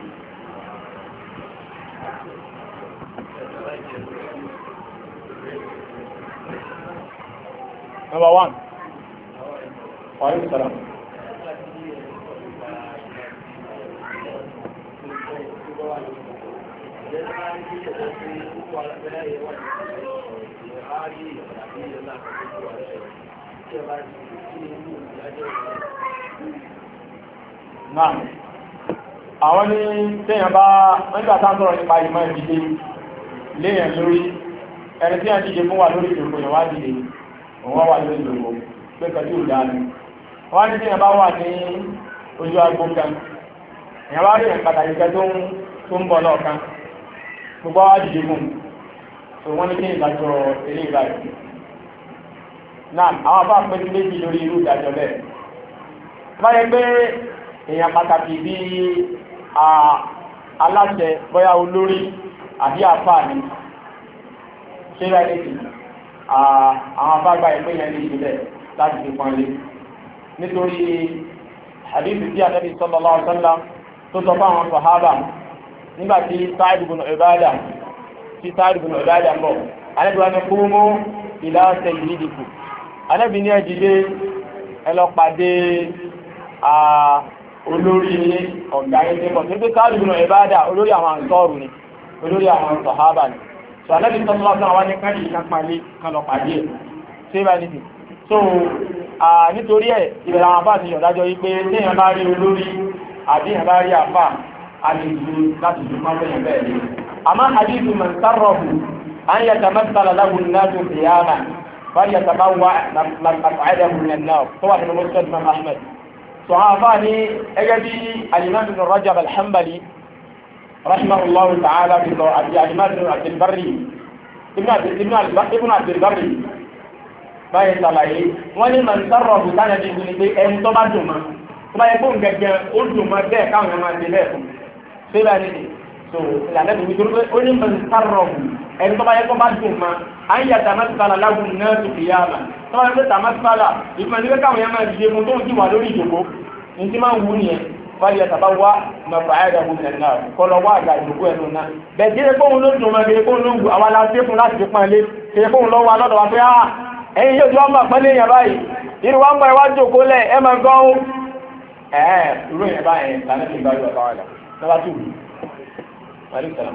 Number 1. وعليكم السلام. Náà, àwọn ní tẹ́yàn bá nígbà tá ń sọ̀rọ̀ nípa ìmọ̀ ìdíje léyàn lórí ẹni tí a díje fún wà lórí ìjòkó yẹn wá dìde òun wà lórí ìjòkó pé kẹjú ìdáni wọ́n ní tẹ́yàn bá wà ní ojú agbó kan èyàn wá rí ẹ̀ pàtàkì kẹ tó ń bọ̀ náà kan gbogbo wá dìde fún so wọ́n ní kí ìdájọ́ ilé ìbáyìí náà àwọn afá pẹ́ sí méjì lórí irú ìdájọ́ bẹ́ẹ̀ báyẹ̀ pé èèyàn pàtàkì bí aláṣẹ bóyá olórí àbí àfáà ní ṣe rẹ̀ lẹ́sì àwọn afágbà ẹgbẹ́ yẹn ní ìṣẹ̀lẹ̀ láti fi pọn lé nítorí hadith tí Ànábì sallallahu alaihi wasallam tó sọ fún àwọn sàhábà nígbàtí Sa'id ibn Ubadah mọ̀ Ànábì wá ní qumu ila sayyidikum Ànábì ní ẹjìdé ẹlọ́pàdé olórí ní ọ̀gá ẹgbẹ́ pọ̀ tó pé káàdì ìbùnà ìbáadà olórí àwọn àǹsọ́ọ̀rù ni olórí àwọn sàhábà ni so anábì sọ́lọ́ fún àwọn ní káàdì ìkápalé kan lọ pàdé ẹ̀ ṣé bá ní so nítorí ẹ̀ ìbẹ̀rẹ̀ àwọn àfáà ti yọ̀dájọ́ wípé tí èèyàn bá rí olórí àbí èèyàn bá rí àfáà àlejò láti dùn máa bẹ̀yàn bẹ́ẹ̀ ni àmọ́ àdìsù man sarrahu an yatamassala lahu an-nasu qiyama falyatabawwa maq'adahu min an-nar tó wà nínú Musnad Imam Ahmad so àwọn àfáà ní ẹgẹ́ bí al-Imam Ibn Rajab al-Hanbali rahimahullahu ta'ala bí lọ àti al-Imam Ibn Abdul Barri Ibn Abdul Barri báyìí sàlàyé wọ́n ní man sarrahu tánà bí i pé ẹni tó bá dùn mọ́ tó bá yẹ kó ń gẹ́gẹ́ ó dùn mọ́ bẹ́ẹ̀ káwọn ẹ̀mọ́ àti bẹ́ẹ̀ fún ṣé bá ní ni so ìlànà tó nítorí pé ó ní man sarrahu ẹni tó bá yẹ kó bá dùn mọ́ à ń yàtà mẹ́tàlá lágùn náà tó fi yáàmà tó bá yẹ kó tàmátàlá ìfẹ́ ní pé káwọn ẹ̀mọ́ àti ṣe fún tó ń ti wà lórí ìjòkó ní ti máa ń wú nìyẹn fàlì ẹ̀tàbá wá maq'adahu min an-nar kọlọ wá àgbà ìjòkó ẹnu náà bẹ́ẹ̀ jẹ́ kóhun ló dùn mọ́ bẹ́ẹ̀ kóhun ló ń wù àwọn aláṣẹ́ fún láti fi pọ́n lé kẹ́ kóhun lọ wà lọ́dọ̀ wa pé ẹ̀yin yóò tí wọ́n máa pẹ́lẹ̀ èèyàn báyìí irú wọ́n mọ̀ ìwájú òkú lẹ̀ ẹ máa gán ó irú èèyàn báyìí lànà tí ìbájú ọ̀tá wà lọ́wọ́ tó wù wàlú ìsàlámù.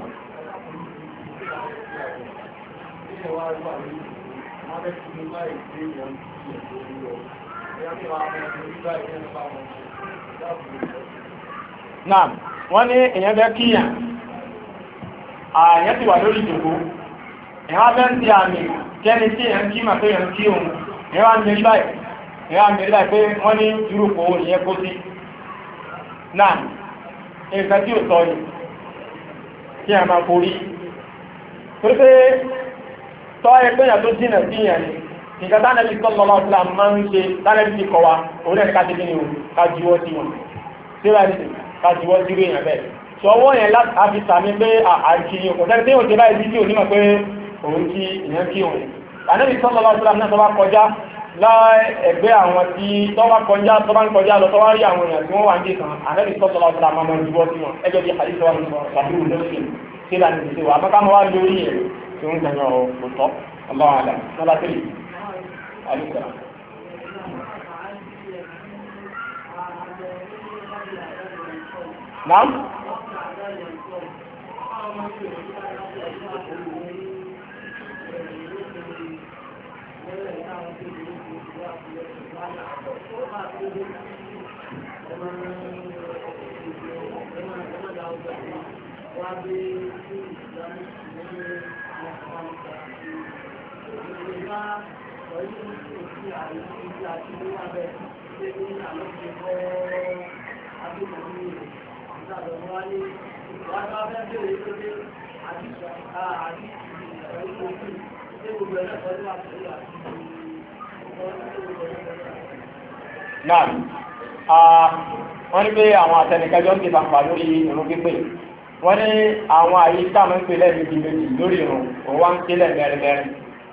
náà wọ́n ní èèyàn bẹ́ kíyàn ààyẹ́ ti wà lórí ìjòkó èèyàn bẹ́ ń ti àmì kẹ́ni tí èèyàn kí màá pé èèyàn kí òun èèyàn mẹ́rí báyìí pé wọ́n ní irúpò ìyẹn kó sí náà nǹkan tí ò sọ ni kí a máa forí tó pé tọ́ ẹgbẹ́ èèyàn tó jìnà sí èèyàn ni nǹkan tánàbí sallallahu alaihi wasallam máa ń ṣe tánàbí ti kọ wa òun ẹ̀ ká ti kíni o ká juwọ́ sí wọn síra ní ká juwọ́ sí èèyàn bẹ́ẹ̀ ṣọwọ́ yẹn láti àfi sàmì pé àkìyàn kò sẹ́ni tí ò ṣe báyìí sí tí ò ní mọ̀ pé òun kí ìyẹn kí òun ànábì sallallahu alaihi wasallam náà tó bá kọjá láẹgbẹ́ àwọn tí tó bá ń kọjá lọ tó wá rí àwọn èèyàn tí wọ́n wà ń dé kan ànábì sallallahu alaihi wasallam máa ń juwọ́ sí wọn ẹgbẹ́ bí àdìsọ́ wọn sọ ṣàbíwò lóṣèlú tí ìlànà ìṣe wà mọ́ká mọ́ wá lórí ẹ̀ tí ó ń tẹ̀yàn òtọ́ ọlọ́run àdá nọ́lá tẹ́lẹ̀ àdìsọ́. Naam? Náà, wọ́n ní pé àwọn àtẹnikẹ́jọ́ ń tètè àpà lórí ìrun pípé. Wọ́n ní àwọn àyè táàmù ń pè lẹ́ẹ̀mejì méjì lórí ìrun, òun wá ń pè lẹ́ẹ̀mẹ́rin.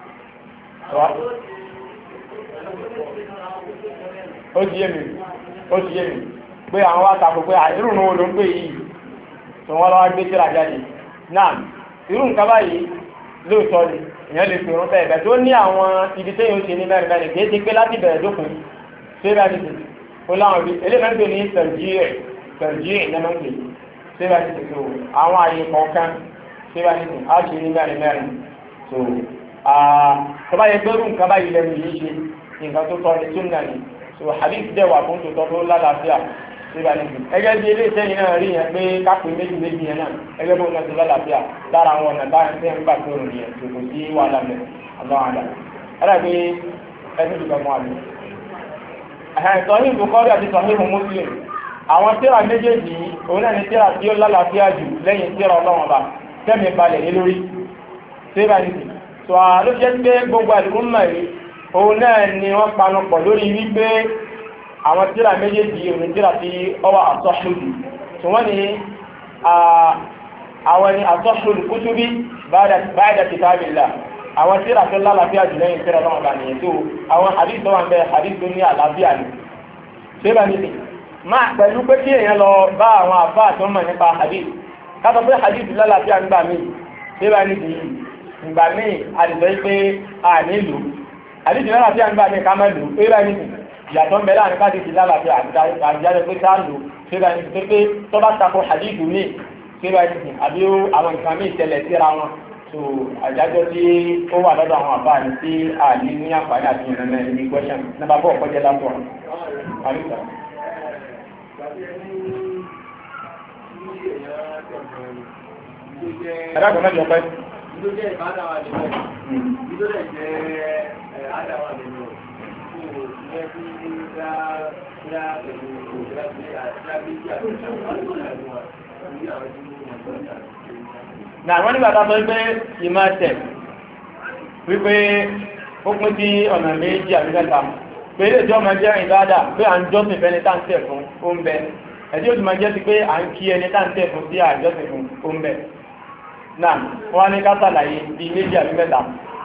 Ó ti yé mi pé àwọn wá tako pé àìrùn wo ló ń pè yìí tí wọ́n lọ́wọ́ gbé tíra jáde. Náà, irú nǹkan báyìí lóòótọ́ ni èèyàn lè pèrún bẹ́ẹ̀ bẹ́ẹ̀ tó ní àwọn ibi téèyàn ó ṣe ní mẹ́rin kì í ti pé láti bẹ̀rẹ̀ dópin síbẹ̀ ní tìtì ó láwọn ibi eléyìí ní tẹ̀rjíì ìnáwó síbẹ̀ ní tìtì o àwọn àyè kọ̀ọ̀kan síbẹ̀ ní tìtì á ṣe ní mẹ́rin tó tó bá yẹ pé irú nǹkan báyìí lẹ́nu yìí ṣe nǹkan tó tọ́ ní súnà ni so hadith dẹ̀ wà fún tòótọ́ tó lálàáfíà síbẹ̀ ní tìtì ẹgẹ́ bí ilé iṣẹ́ yìí náà rí yẹn pé kápẹ́ méjì yẹn náà ẹgẹ́ bó ń lọ sí lálàáfíà lára àwọn ọ̀nà báyìí tẹ́ ń gbà tó rò nìyẹn tó kò sí wàhálà mẹ́ ọlọ́run àdá ẹni tó gbọmọ àlè Sahih Bukhari àti Sahih Muslim àwọn tírà méjèèjì òun náà ni tírà tí ó lálàáfíà jù lẹ́yìn tírà Ọlọ́run bá tẹ́mi balẹ̀ ní lórí tírà ní ti tó a ló jẹ́ pé gbogbo àdúgbò yìí òun náà ni wọ́n panu pọ̀ lórí wípé àwọn tírà méjèèjì òun tírà tí ó wà àsọ́ṣùdù tó wọ́n ni àwọn ni àsọ́ṣùdù kutubi ba'da kitabillah àwọn tíra tó lálàáfíà jù lẹ́yìn tíra náà bá nìyẹn tó àwọn hadith tó wà ń bẹ hadith tó ní àlàáfíà ni ṣé bá ní máa pẹ̀lú pé kí èèyàn lọ bá àwọn àfáà tó mọ̀ nípa hadith kátó pé hadith lálàáfíà ń gbà mí ṣé bá ní bìí ìgbà míì àdìsọ́ pé a nílò hadith lálàáfíà ń gbà mí ká má lò ṣé bá ní ìyàtọ̀ ń bẹ láàrin ká ti lálàáfíà àjáde pé ká lò síra ẹni pé tó bá tako hadithu mi síra ẹni àbí àwọn nǹkan mi ìṣẹ̀lẹ̀ síra wọn so àjájọ́ tí ó wà lọ́dọ̀ àwọn àbá ní tí àní ní àǹfààní àti ìrìnà ní question number 4 kọjá látọ̀ àríkà. ẹ̀rọ àgbọ̀n mẹ́jọ pẹ́. Ìjọ jẹ́ ìbádáwà lè mọ̀. Ìjọ jẹ́ àdáwà lè mọ̀. Ìjọ tí ó dá pẹ̀lú náà wọ́n nígbà tàbí pé ìmọ̀ tẹ̀ wípé ó pín sí ọ̀nà méjì àbíkẹta pé ilé ìjọ máa jẹ́ ìbádà pé à ń jọ́sìn fẹ́ni táǹtẹ̀ fún ó ń bẹ ẹ̀dí ó ti máa jẹ́ sí pé à ń kí ẹni táǹtẹ̀ fún sí àjọ́sìn fún ó ń bẹ náà wọ́n ní ká ṣàlàyé bí méjì àbíkẹta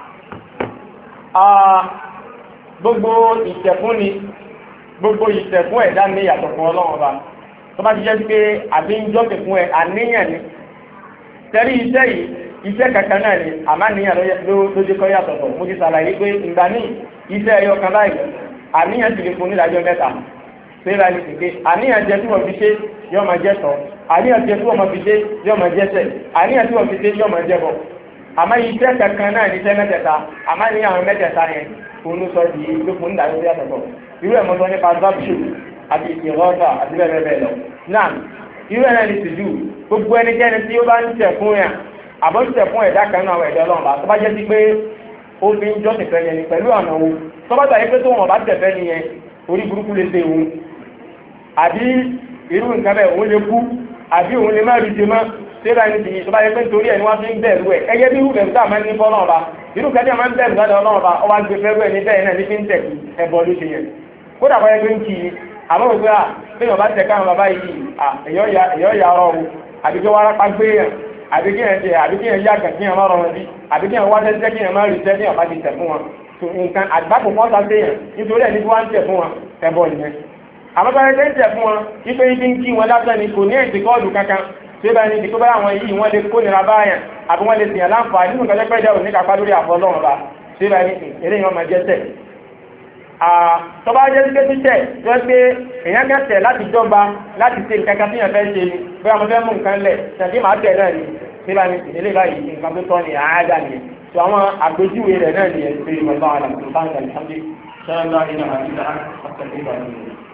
gbogbo ìtẹ̀fúnni gbogbo ìtẹ̀fún ẹ̀dá ní ìyàtọ̀ fún ọlọ́run ọba tó bá ti jẹ́ sí pé àbí ń jọ́sìn fún ẹ àníyàn ni tẹ́rí iṣẹ́ yìí iṣẹ́ kankan náà ni àmá níyàn lójú kọ́ yàtọ̀tọ̀ mo ti ṣàlàyé pé ìgbà ní iṣẹ́ ẹyọ kan báyìí àníyàn ti lè fún nídàájọ́ mẹ́ta síra ní sìké àníyàn jẹ́ tí wọ́n fi ṣe yọ́ máa jẹ́ tọ́ àníyàn jẹ́ tí wọ́n fi ṣe yọ́ máa jẹ́ tẹ̀ àníyàn tí wọ́n fi ṣe yọ́ máa jẹ́ bọ̀ àmá iṣẹ́ kankan náà ní iṣẹ́ mẹ́tẹ̀ẹ̀ta àmá ní àwọn mẹ́tẹ̀ẹ̀ta yẹn òun sọ di ló fún nídàájọ́ yàtọ̀tọ̀ irú ẹ̀ mọ́tọ́ nípa zabshu àti ìrọ́ta àti bẹ́ẹ̀ bẹ́ẹ̀ lọ náà irú ẹ̀ náà ní tìjú gbogbo ẹnikẹ́ni tí ó bá ń tẹ̀ fún yàn àbọ̀ ń tẹ̀ fún ẹ̀dá kan náà ẹ̀dá ọlọ́run bá tó bá jẹ́ sí pé ó fi ń jọ́sìn fẹ́ yẹn ni pẹ̀lú ọ̀nà wo tó bá gbà yẹ pé tó wọn bá tẹ̀ fẹ́ nìyẹn orí burúkú lè ṣe òun àbí irú nǹkan bẹ́ẹ̀ òun lè kú àbí òun lè má rí ṣe mọ́ síra ẹni tìyí tó bá yẹ pé nítorí ẹ̀ ni wọ́n fi ń bẹ̀rù ẹ̀ ẹgẹ́ bí irú bẹ̀rù tá a máa ń ní fọ́ náà bá irú kẹ́tí a máa ń bẹ̀rù lọ́dọ̀ ọlọ́run bá ọwọ́ gbé fẹ́rù ẹ̀ ní bẹ́ẹ̀ náà ní fi ń tẹ̀ ẹ̀bọ ló ṣe yẹn kódà bá yẹ pé ń kì í àmọ́ òwe à pé yọ̀ bá tẹ̀ káwọn bàbá yìí èyọ́ ya ọ̀rọ̀ o àbí kí wọ́n rápá gbé yẹn àbí kí yẹn jẹ àbí kí yẹn yá kàn kí yẹn má rọrùn bí àbí kí yẹn wá tẹ́tẹ́ kí yẹn má rí tẹ́ ní ọ̀bá ti tẹ̀ fún wọn tó nǹkan àgbákò kan sá séyàn nítorí ẹ̀ ní bí wọ́n ń tẹ̀ fún wọn ẹ̀bọ nìyẹn àmọ́ bá yẹn tẹ̀ fún wọn wípé ibi ń kí wọn lásán ni kò ní èsì kọ́ọ̀dù kankan tó bá ní ìdíkó bá àwọn yìí wọ́n lè kó nira báyàn àbí wọ́n lè sìyàn láǹfààní nínú kẹjọ pẹ́jọ òní kápá lórí àfọlọ́run bá tó bá ní eléyìí wọn máa jẹ́ tẹ̀ tó bá jẹ́ pé títẹ̀ tó pé èèyàn kẹsẹ̀ láti jọba láti ṣe nǹkan kan tí yẹn fẹ́ ṣe ni bí wọn fẹ́ mú nǹkan lẹ̀ tàbí máa tẹ̀ náà ni tí bá ní ìdílé báyìí nǹkan tó tọ́ ni àádá ni tó àwọn àgbéjúwe rẹ̀ náà ni ẹ̀